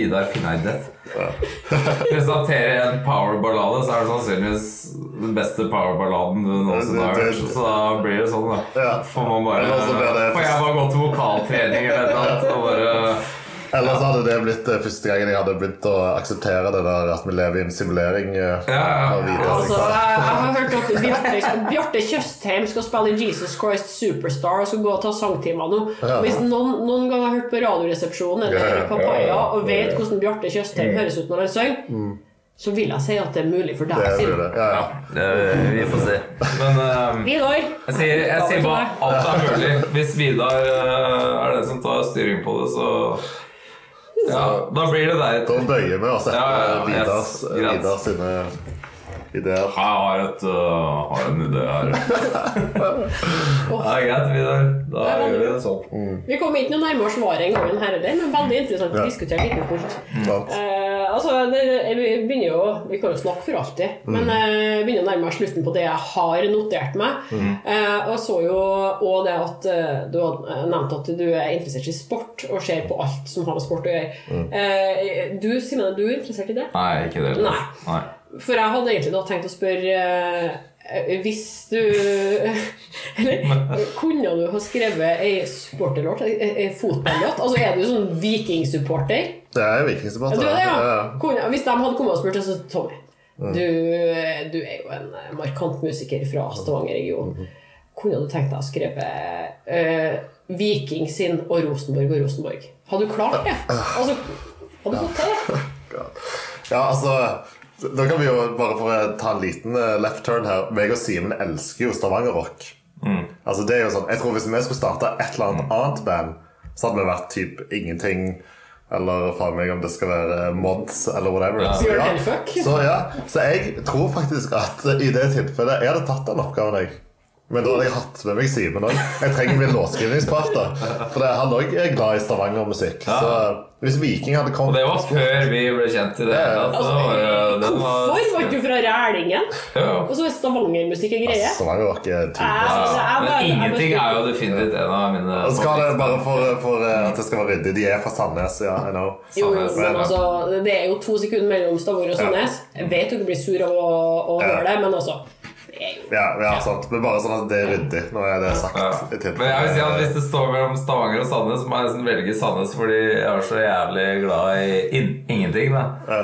F: presenterer en powerballade, så det sannsynligvis den beste powerballaden du noensinne har hørt. Så da blir det sånn da. Får jeg bare gått til vokaltrening eller et eller annet og bare...
C: Ellers hadde det blitt første gangen jeg hadde begynt å akseptere det der at vi lever i en simulering
E: altså, jeg har hørt at Bjarte Tjøstheim skal spille i Jesus Christ Superstar og skal gå og ta sangtimer nå. Hvis noen gang har hørt på radioresepsjonen eller Papaya og vet hvordan Bjarte Tjøstheim høres ut når han synger, så vil jeg si at det mulig for deg siden.
F: Vi får se. Men
E: Vidar,
F: jeg sier bare alt mulig. Hvis Vidar den som tar styring på det, så da blir det der.
C: Da bøyer vi oss etter Vidar sine ideer.
F: Jeg har en idé her. Greit, Vidar. Da gjør vi det sånn.
E: Vi kommer ikke noe nærmere svaret en gang her eller, men veldig interessant å diskutere like fort. Altså, vi begynner jo, vi kan jo snakke for alltid, men vi begynner å nærme slutten på det jeg har notert meg. Og så jo også det at du har nevnt at du interessert i sport og ser på alt som har med sport å gjøre. Du, Simen, du interessert i det?
F: Nei, ikke det. Nei.
E: For jeg hadde egentlig da tenkt å spørre hvis du kunne du ha skrevet en supporterlåt, en fotballåt? Altså du sånn vikingsupporter?
C: Det vikingsupporter.
E: Hvis de hadde kommet og spurt så Tommy, du jo en markant musiker fra Stavanger-regionen. Kunne du tenkt deg å skrive Viking sin og Rosenborg? Hadde du klart det? Altså, hadde du fått til det?
C: Ja, altså da kan vi jo bare for å ta en liten left turn her. Meg og Simen elsker jo Stavanger-rock. Altså det jo sånn, jeg tror hvis vi skulle starte et eller annet band, så hadde det vært typ ingenting, eller faen meg om det skal være mods eller whatever. Så jeg tror faktisk at i det tilfellet jeg hadde tatt den oppgaven men da hadde jeg hatt med meg Simen også. Jeg trenger min låtskrivningspartner, for han også glad i Stavanger-musikk. Så hvis Viking hadde kommet...
F: Og det var før vi ble kjent i det.
E: Hvorfor var du fra Rælingen? Og så Stavanger-musikk greie?
C: Stavanger var ikke typisk.
F: Men ingenting jo definitivt en av mine...
C: Og skal det bare for at det skal være ryddig. De fra Sandnes, I know.
E: Jo, men altså, det jo 2 sekunder mellom Stavanger og Sandnes. Jeg vet du ikke blir sur av å høre det, men altså...
C: sant. Men bare sånn at det ryddig når jeg det sagt.
F: Men jeg vil si at hvis det står mellom Stavanger og Sandnes, så må jeg nesten velge Sandnes, fordi jeg så jævlig glad i ingenting da.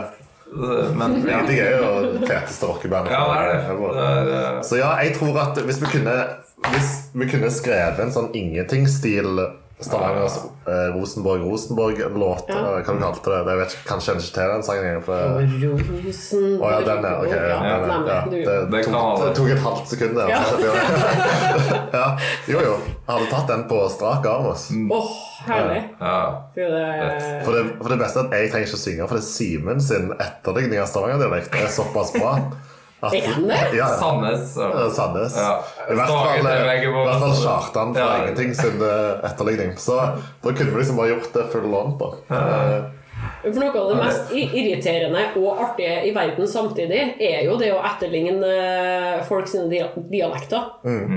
F: Men ja.
C: De er jo det feteste rockebandet.
F: Ja,
C: Så ja, jeg tror at hvis vi kunne skrevet en sånn ingenting-stil Stavanger, Rosenborg-låt, hva du kalte det? Jeg vet ikke, kanskje jeg ikke til den sangen
E: Rosenborg.
C: Den er, ok. Det tok et halvt sekund der. Ja, jo. Jeg hadde tatt den på strak arm.
E: Herlig.
C: For det beste er at jeg trenger ikke å synge, for det Simen sin etterligning av Stavanger-dialekt er såpass bra.
F: Sandnes.
C: I hvert fall Kjartan fra ingenting sin etterligning. Så da kunne vi liksom bare gjort det full on på.
E: For noe av det mest irriterende og artige i verden samtidig er jo det å etterligne folk sine dialekter.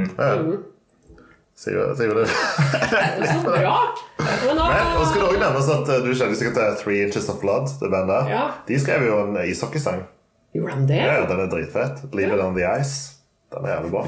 C: Sier du det?
E: Det er så bra. Men
C: og skal du også nevnes at du kjenner sikkert til 3 Inches of Blood, det bandet. De skrev jo en ishockeysang.
E: Gjorde de det?
C: Ja, den er dritfett. Leave it on the ice. Den er jævlig bra.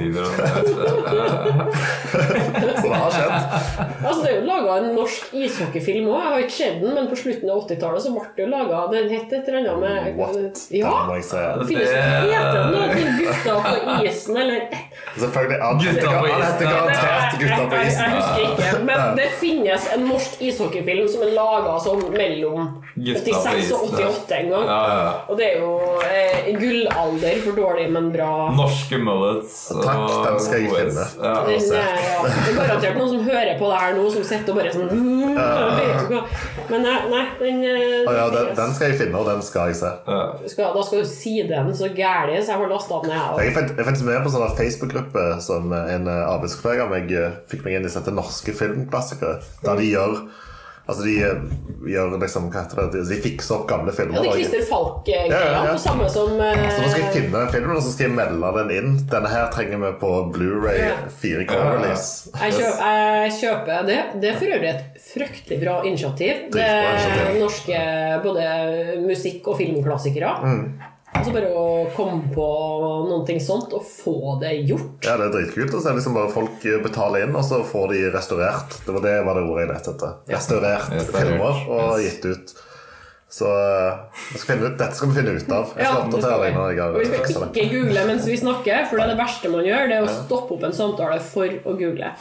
C: Så det har skjedd.
E: Altså, det er jo laget en norsk ishockeyfilm også. Jeg har ikke sett den, men på slutten av 80-tallet så ble det jo laget. Den het et eller annet med...
C: What?
E: Ja,
C: det
E: finnes det heter den da, til Gutta på isen, eller...
C: Selvfølgelig, han heter garantert Gutta på isen.
E: Jeg husker ikke, men det finnes en norsk ishockeyfilm som er laget sånn mellom 86 og 88 en gang. Og det er jo gullalder for dårlig, men bra...
F: Norske mullets.
C: Takk, den skal jeg finne.
E: Det er garantert noen som hører på det her nå, som sitter og bare sånn... Men nei,
C: den skal jeg finne, og den skal jeg se.
E: Da skal du si den så gærlig, så jeg har lastet den her.
C: Jeg er faktisk med på en sånn Facebook-gruppe som en arbeidskollega av meg fikk meg inn i sette norske filmklassikere, der de gjør liksom, hva heter det, de fikser opp gamle filmer.
E: Ja, det er Christer Falk-greia, på samme som...
C: Så da skal jeg finne den filmen, og så skal jeg melde den inn. Denne her trenger vi på Blu-ray 4K-release.
E: Jeg kjøper det. Det er for øvrig et fryktelig bra initiativ. Det er norske både musikk- og filmklassikere. Altså bare å komme på noen ting sånt og få det gjort. Ja, det er dritkult. Og så er det liksom bare folk betaler inn, og så får de restaurert. Det var det ordet jeg lette etter. Restaurert filmer og gitt ut. Så dette skal vi finne ut av. Jeg skal oppdatere deg når jeg har... Vi skal ikke google mens vi snakker, for det er det verste man gjør, det er å stoppe opp en samtale for å google.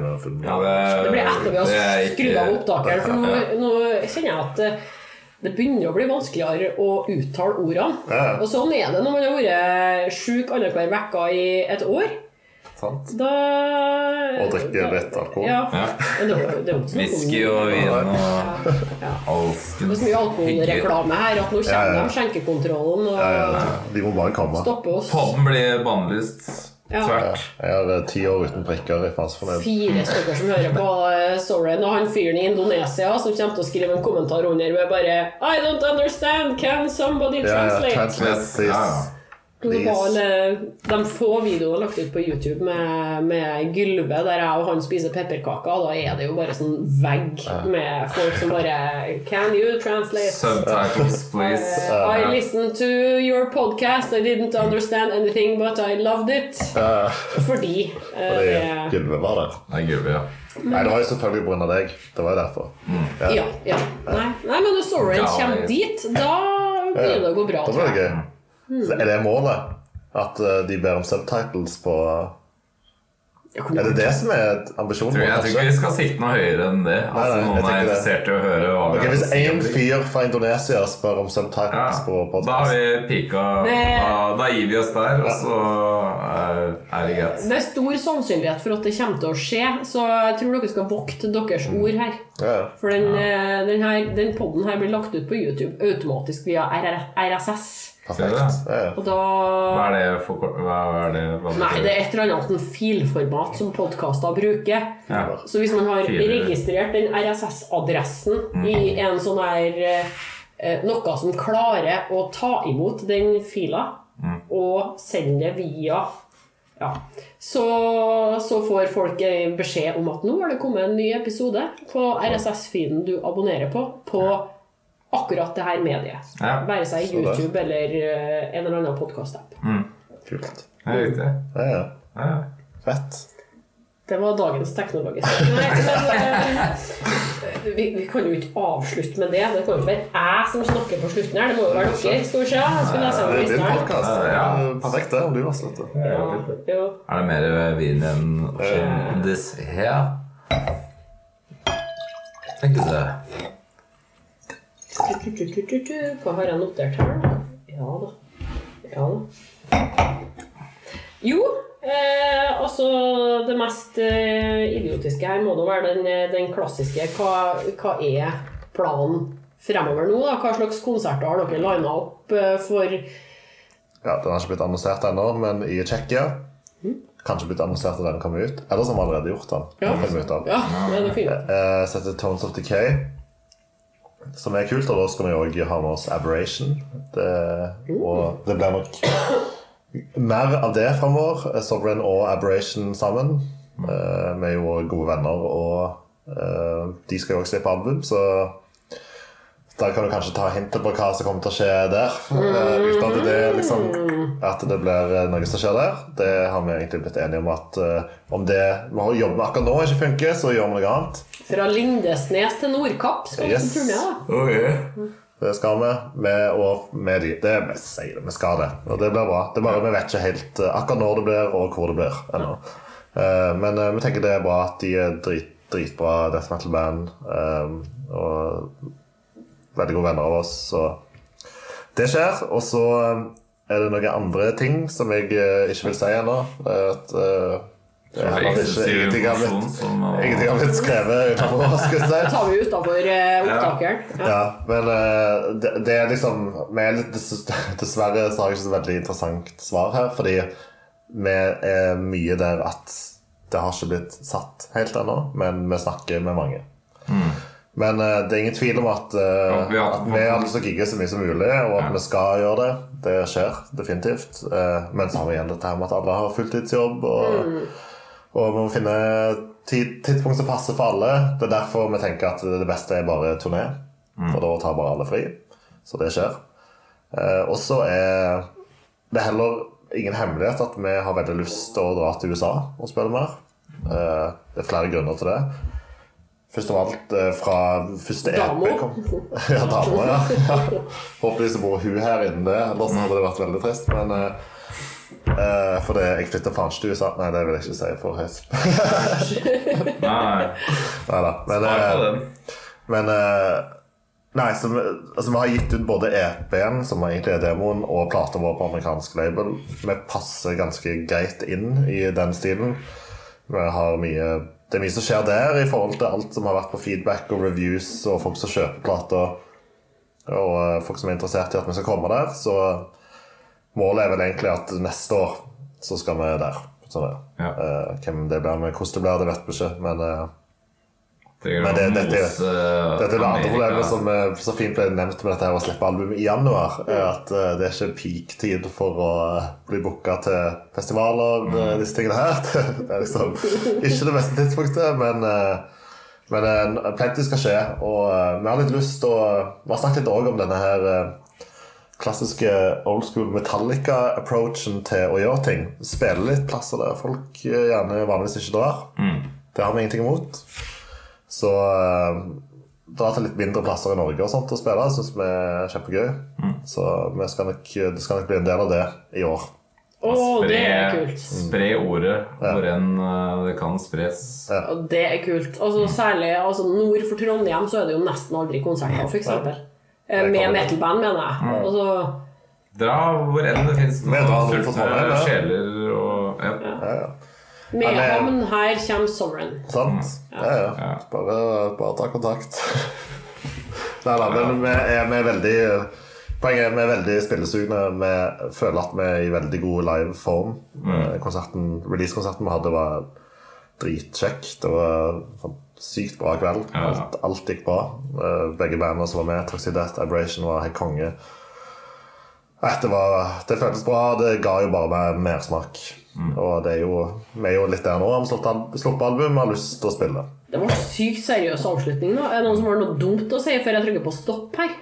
E: Det blir etter vi har skrudd av opptakeren, for nå kjenner jeg at det begynner å bli vanskeligere å uttale ordene. Og sånn er det når man har vært syk annenhver vekk i et år.
C: Sant.
E: Og
C: drikke litt alkohol.
E: Det
F: whisky og vin og alt.
E: Det er så mye alkoholreklame her at nå kommer de skjenkekontrollen og
C: de må bare komme.
E: Stoppe oss.
F: Podden blir bannlyst. Tvert.
C: Jeg har 10 år uten prikker i fast fornøyd.
E: 4 stykker som hører på. Sorry, nå han fyren i Indonesia som kommer til å skrive en kommentar under med bare I don't understand, can somebody translate?
C: Translate, please.
E: De få videoene lagt ut på YouTube med Gylve der jeg og han spiser pepperkaker. Da er det jo bare sånn vegg med folk som bare Can you translate?
F: Subtitles, please.
E: I listened to your podcast. I didn't understand anything, but I loved it. Fordi
C: Gylve var der.
F: Nei, Gylve, ja.
C: Nei, det var jo selvfølgelig på grunn av deg. Det var jo derfor.
E: Ja. Nei, men når storyen kommer dit, da blir det å gå bra.
C: Da blir det gøy. Så er det målet? At de ber om subtitles på... Er det det som er ambisjonen?
F: Jeg tror ikke vi skal sikte noe høyere enn det. Altså, noen er interessert i å høre hva
C: hvis en fyr fra Indonesia spør om subtitles på podcast,
F: da har vi pika. Da gir vi oss der, og så er det greit.
E: Det er stor sannsynlighet for at det kommer til å skje, så jeg tror dere skal vokte deres ord her. For den podden her blir lagt ut på YouTube automatisk via RSS. Og da...
F: Hva er det?
E: Nei, det er et eller annet filformat som podcaster bruker. Så hvis man har registrert den RSS-adressen i en sånn her noe som klarer å ta imot den fila og sende det via så får folk beskjed om at nå har det kommet en ny episode på RSS-feeden du abonnerer på akkurat det her mediet. Være seg YouTube eller en eller annen podcast-app.
C: Kult.
F: Det er riktig.
C: Fett.
E: Det var dagens teknologiske. Nei, men vi kan jo ikke avslutte med det. Det kan jo ikke være jeg som snakker på slutten her. Det må jo være dere. Skal vi se? Skal lese
C: det er din podcast. Perfekt det, om du var slutt.
E: Ja.
F: Det mer vin enn dessert? Tenker det.
E: Hva har jeg notert her? Ja da. Jo, altså det mest idiotiske her må da være den klassiske. Hva er planen fremover nå da? Hva slags konserter har dere linet opp for?
C: Ja, den har ikke blitt annonsert ennå, men i Tsjekkia kanskje blitt annonsert at den kommer ut. Eller som allerede gjort den.
E: Ja, det er fint.
C: Setter Tones of Decay, som er kult, og da skal vi også ha med oss Aberration. Og det blir nok mer av det fremover. Sovereign og Aberration sammen. Vi er jo gode venner, og de skal jo også slippe album, så da kan du kanskje ta hintet på hva som kommer til å skje der. Uten at det liksom, at det blir noe som skjer der. Det har vi egentlig blitt enige om at om det vi har jobbet med akkurat nå ikke funker, så gjør vi noe annet.
E: Fra Lindesnes til Nordkapp skal vi turné da.
C: Okay. Det skal vi, og med de. Det er best å si det, vi skal det. Og det blir bra. Det er bare vi vet ikke helt akkurat når det blir, og hvor det blir ennå. Men vi tenker det er bra at de er dritbra death metal band, og veldig gode venner av oss, så det skjer. Og så er det noen andre ting som jeg ikke vil si ennå. Ingenting har blitt skrevet utenfor, skal jeg si.
E: Det tar vi utenfor opptakeren.
C: Ja, men det er liksom dessverre så har jeg ikke så veldig interessant svar her, fordi vi er mye der at det har ikke blitt satt helt ennå, men vi snakker med mange. Men det er ingen tvil om at vi har lyst til å gigge så mye som mulig, og at vi skal gjøre det. Det skjer definitivt. Men så har vi igjen dette her med at alle har fulltidsjobb, og vi må finne tidspunkt som passer for alle. Det er derfor vi tenker at det beste er bare turné, for da tar bare alle fri. Så det skjer. Og så er det heller ingen hemmelighet at vi har veldig lyst til å dra til USA og spille mer. Det er flere grunner til det. Først av alt fra første EP kom. Ja, damer, ja. Håper så bor hun her inne det, ellers hadde det vært veldig trist. Men for det, jeg flytter faen ikke til USA. Nei, det vil jeg ikke si for høyt. Nei, så vi har gitt ut både EP-en, som egentlig er demoen, og platen vår på amerikansk label. Vi passer ganske greit inn i den stilen. Vi har det er mye som skjer der i forhold til alt som har vært på feedback og reviews og folk som kjøper plater og folk som er interessert i at vi skal komme der, så målet er vel egentlig at neste år så skal vi der. Hvem det blir med, hvordan det blir, det vet vi ikke, men dette er det andre problemet som så fint ble nevnt med dette her å slippe album i januar, er at det er ikke peak-tid for å bli booket til festivaler, disse tingene her. Det er liksom ikke det beste tidspunktet, men plenty skal skje, og vi har litt lyst, og vi har snakket litt også om denne her klassiske old school Metallica-approachen til å gjøre ting. Spille litt plasser der folk gjerne vanligvis ikke drar. Det har vi ingenting imot. Så dra til litt mindre plasser i Norge og sånt å spille, synes vi er kjempegøy. Så det skal nok bli en del av det i år.
E: Det er kult.
F: Spre ordet hvor enn det kan spres.
E: Og det er kult. Altså, særlig nord for Trondheim så er det jo nesten aldri konserter, for eksempel. Med metalband, mener jeg. Altså,
F: dra hvor enn det finnes noen sjeler og
E: Mehamn, her kommer Sovereign.
C: Sant? Ja. Bare ta kontakt. Men vi er veldig poenget er vi er veldig spillesugne. Vi føler at vi er i veldig god live form. Release-konserten vi hadde var dritkjekk. Det var sykt bra kveld. Alt gikk bra. Begge bandene som var med, Toxic Death, Aberration, var helt konge. Det føltes bra. Det ga jo bare mer smak. Og vi er jo litt der nå. Vi har sluppet album og har lyst til å spille.
E: Det var sykt seriøs avslutning da. Er det noen som har noe dumt å si før jeg trykker på stopp her?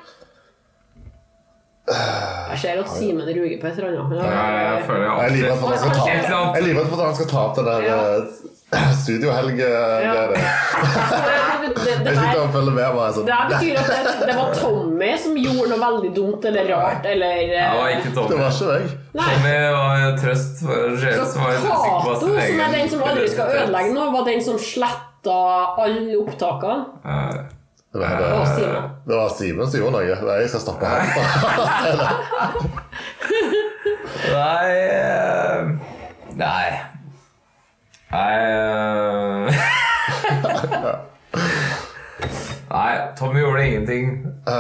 E: Jeg ser at Simen ruger på et eller annet.
C: Jeg er livet for at han skal ta opp det der Studiohelg det. Jeg sitter og følger med meg.
E: Det betyr at det var Tommy som gjorde noe veldig dumt eller rart, eller...
F: Det var ikke Tommy.
C: Det var ikke meg.
F: Tommy var trøst for en sjel som var sikker på
E: Kato, som den som aldri skal ødelegge noe, var den som slettet alle opptakene.
C: Det var Simen som gjorde noe. Jeg skal stoppe han.
F: Nei. Nei, Tommy gjorde ingenting.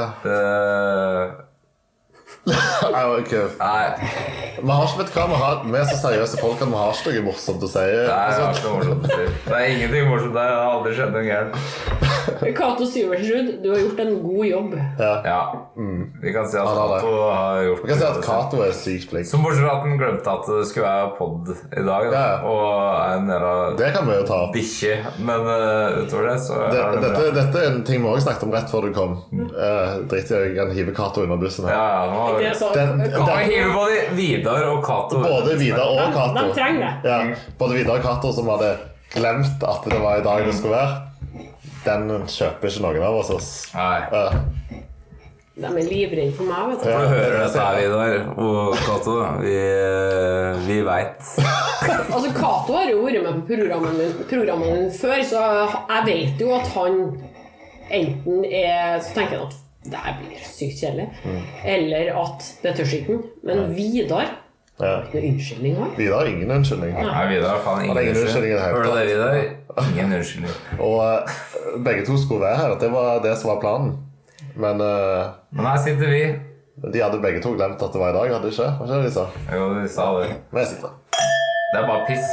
C: Nei, okay. Vi har ikke vet hva vi er så seriøse folk at vi har ikke noe morsomt å si.
F: Det er ingenting morsomt der. Det har aldri skjedd noe gærent.
E: Kato Syversrud, du har gjort en god jobb.
F: Ja. Vi kan si at Kato har gjort
C: Vi kan si at Kato er sykt flink.
F: Som bortsett fra at den glemte at det skulle være podd i dag, og en del av
C: det kan vi jo ta opp.
F: Bikkje, men utover det så
C: dette er en ting vi også snakket om rett før du kom. Dritt jeg kan hive Kato under bussen her.
F: Kan vi hive både Vidar og Kato?
C: Både Vidar og Kato.
E: De trenger det.
C: Både Vidar og Kato som hadde glemt at det var i dag det skulle være. Den kjøper ikke noen av oss.
F: Nei.
E: De er livredde for meg, vet du.
F: For du hører dette her, Vidar og Kato. Vi vet.
E: Altså, Kato har jo vært med på programmene før, så jeg vet jo at han enten så tenker han at det her blir sykt kjedelig, eller at det tørs ikke. Men Vidar Noen unnskyldning også?
C: Vidar har ingen unnskyldning.
F: Nei, Vidar har faen ingen unnskyldning. Hører du det, Vidar? Ingen unnskyldning.
C: Og begge to skulle være her. Det var det som var planen. Men
F: her sitter vi.
C: De hadde begge to glemt at det var i dag, hadde de ikke? Hva skjer det de sa?
F: Jo, de sa det.
C: Men jeg sitter.
F: Det er bare piss.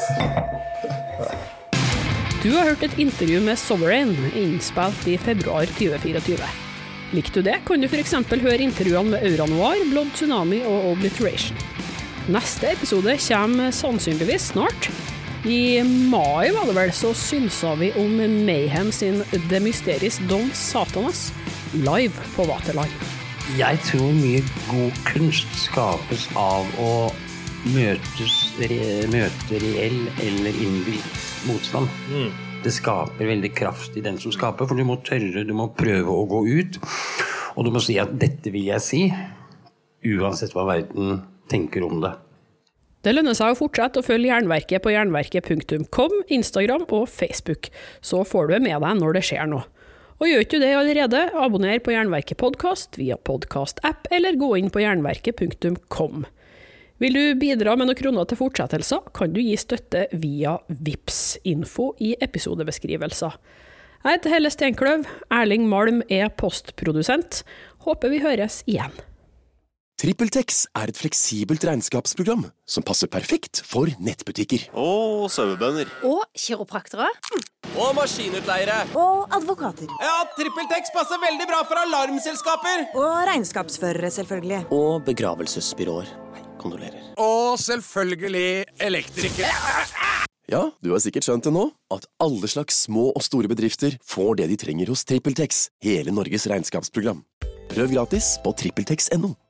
I: Du har hørt et intervju med Sovereign, innspilt i februar 2024. Likte du det, kan du for eksempel høre intervjuene med Aura Noir, Blood Tsunami og Obliteration. Neste episode kommer sannsynligvis snart. I mai var det vel, så synsa vi om Mayhem sin The Mysteries Don Satanas live på Vaterland.
J: Jeg tror mye god kunst skapes av å møte reell eller innbilt motstand. Det skaper veldig kraft i den som skaper, for du må tørre, du må prøve å gå ut, og du må si at dette vil jeg si, uansett hva verden tenker om det.
I: Det lønner seg å fortsette å følge Jernverket på jernverket.com, Instagram og Facebook, så får du med deg når det skjer noe. Og gjør ikke du det allerede, abonner på Jernverket podcast via podcast-app eller gå inn på jernverket.com. Vil du bidra med noen kroner til fortsettelser, kan du gi støtte via Vipps-info i episodebeskrivelser. Jeg heter Helle Stenkløv, Erling Malm er postprodusent. Håper vi høres igjen.
A: TrippelTex er et fleksibelt regnskapsprogram som passer perfekt for nettbutikker.
K: Og sauebønder.
B: Og kiropraktere.
K: Og maskinutleiere.
B: Og advokater.
K: Ja, TrippelTex passer veldig bra for alarmselskaper.
B: Og regnskapsførere, selvfølgelig.
K: Og begravelsesbyråer. Kondolerer.
D: Og selvfølgelig elektrikere.
A: Ja, du har sikkert skjønt det nå, at alle slags små og store bedrifter får det de trenger hos TrippelTex, hele Norges regnskapsprogram. Prøv gratis på TrippelTex.no.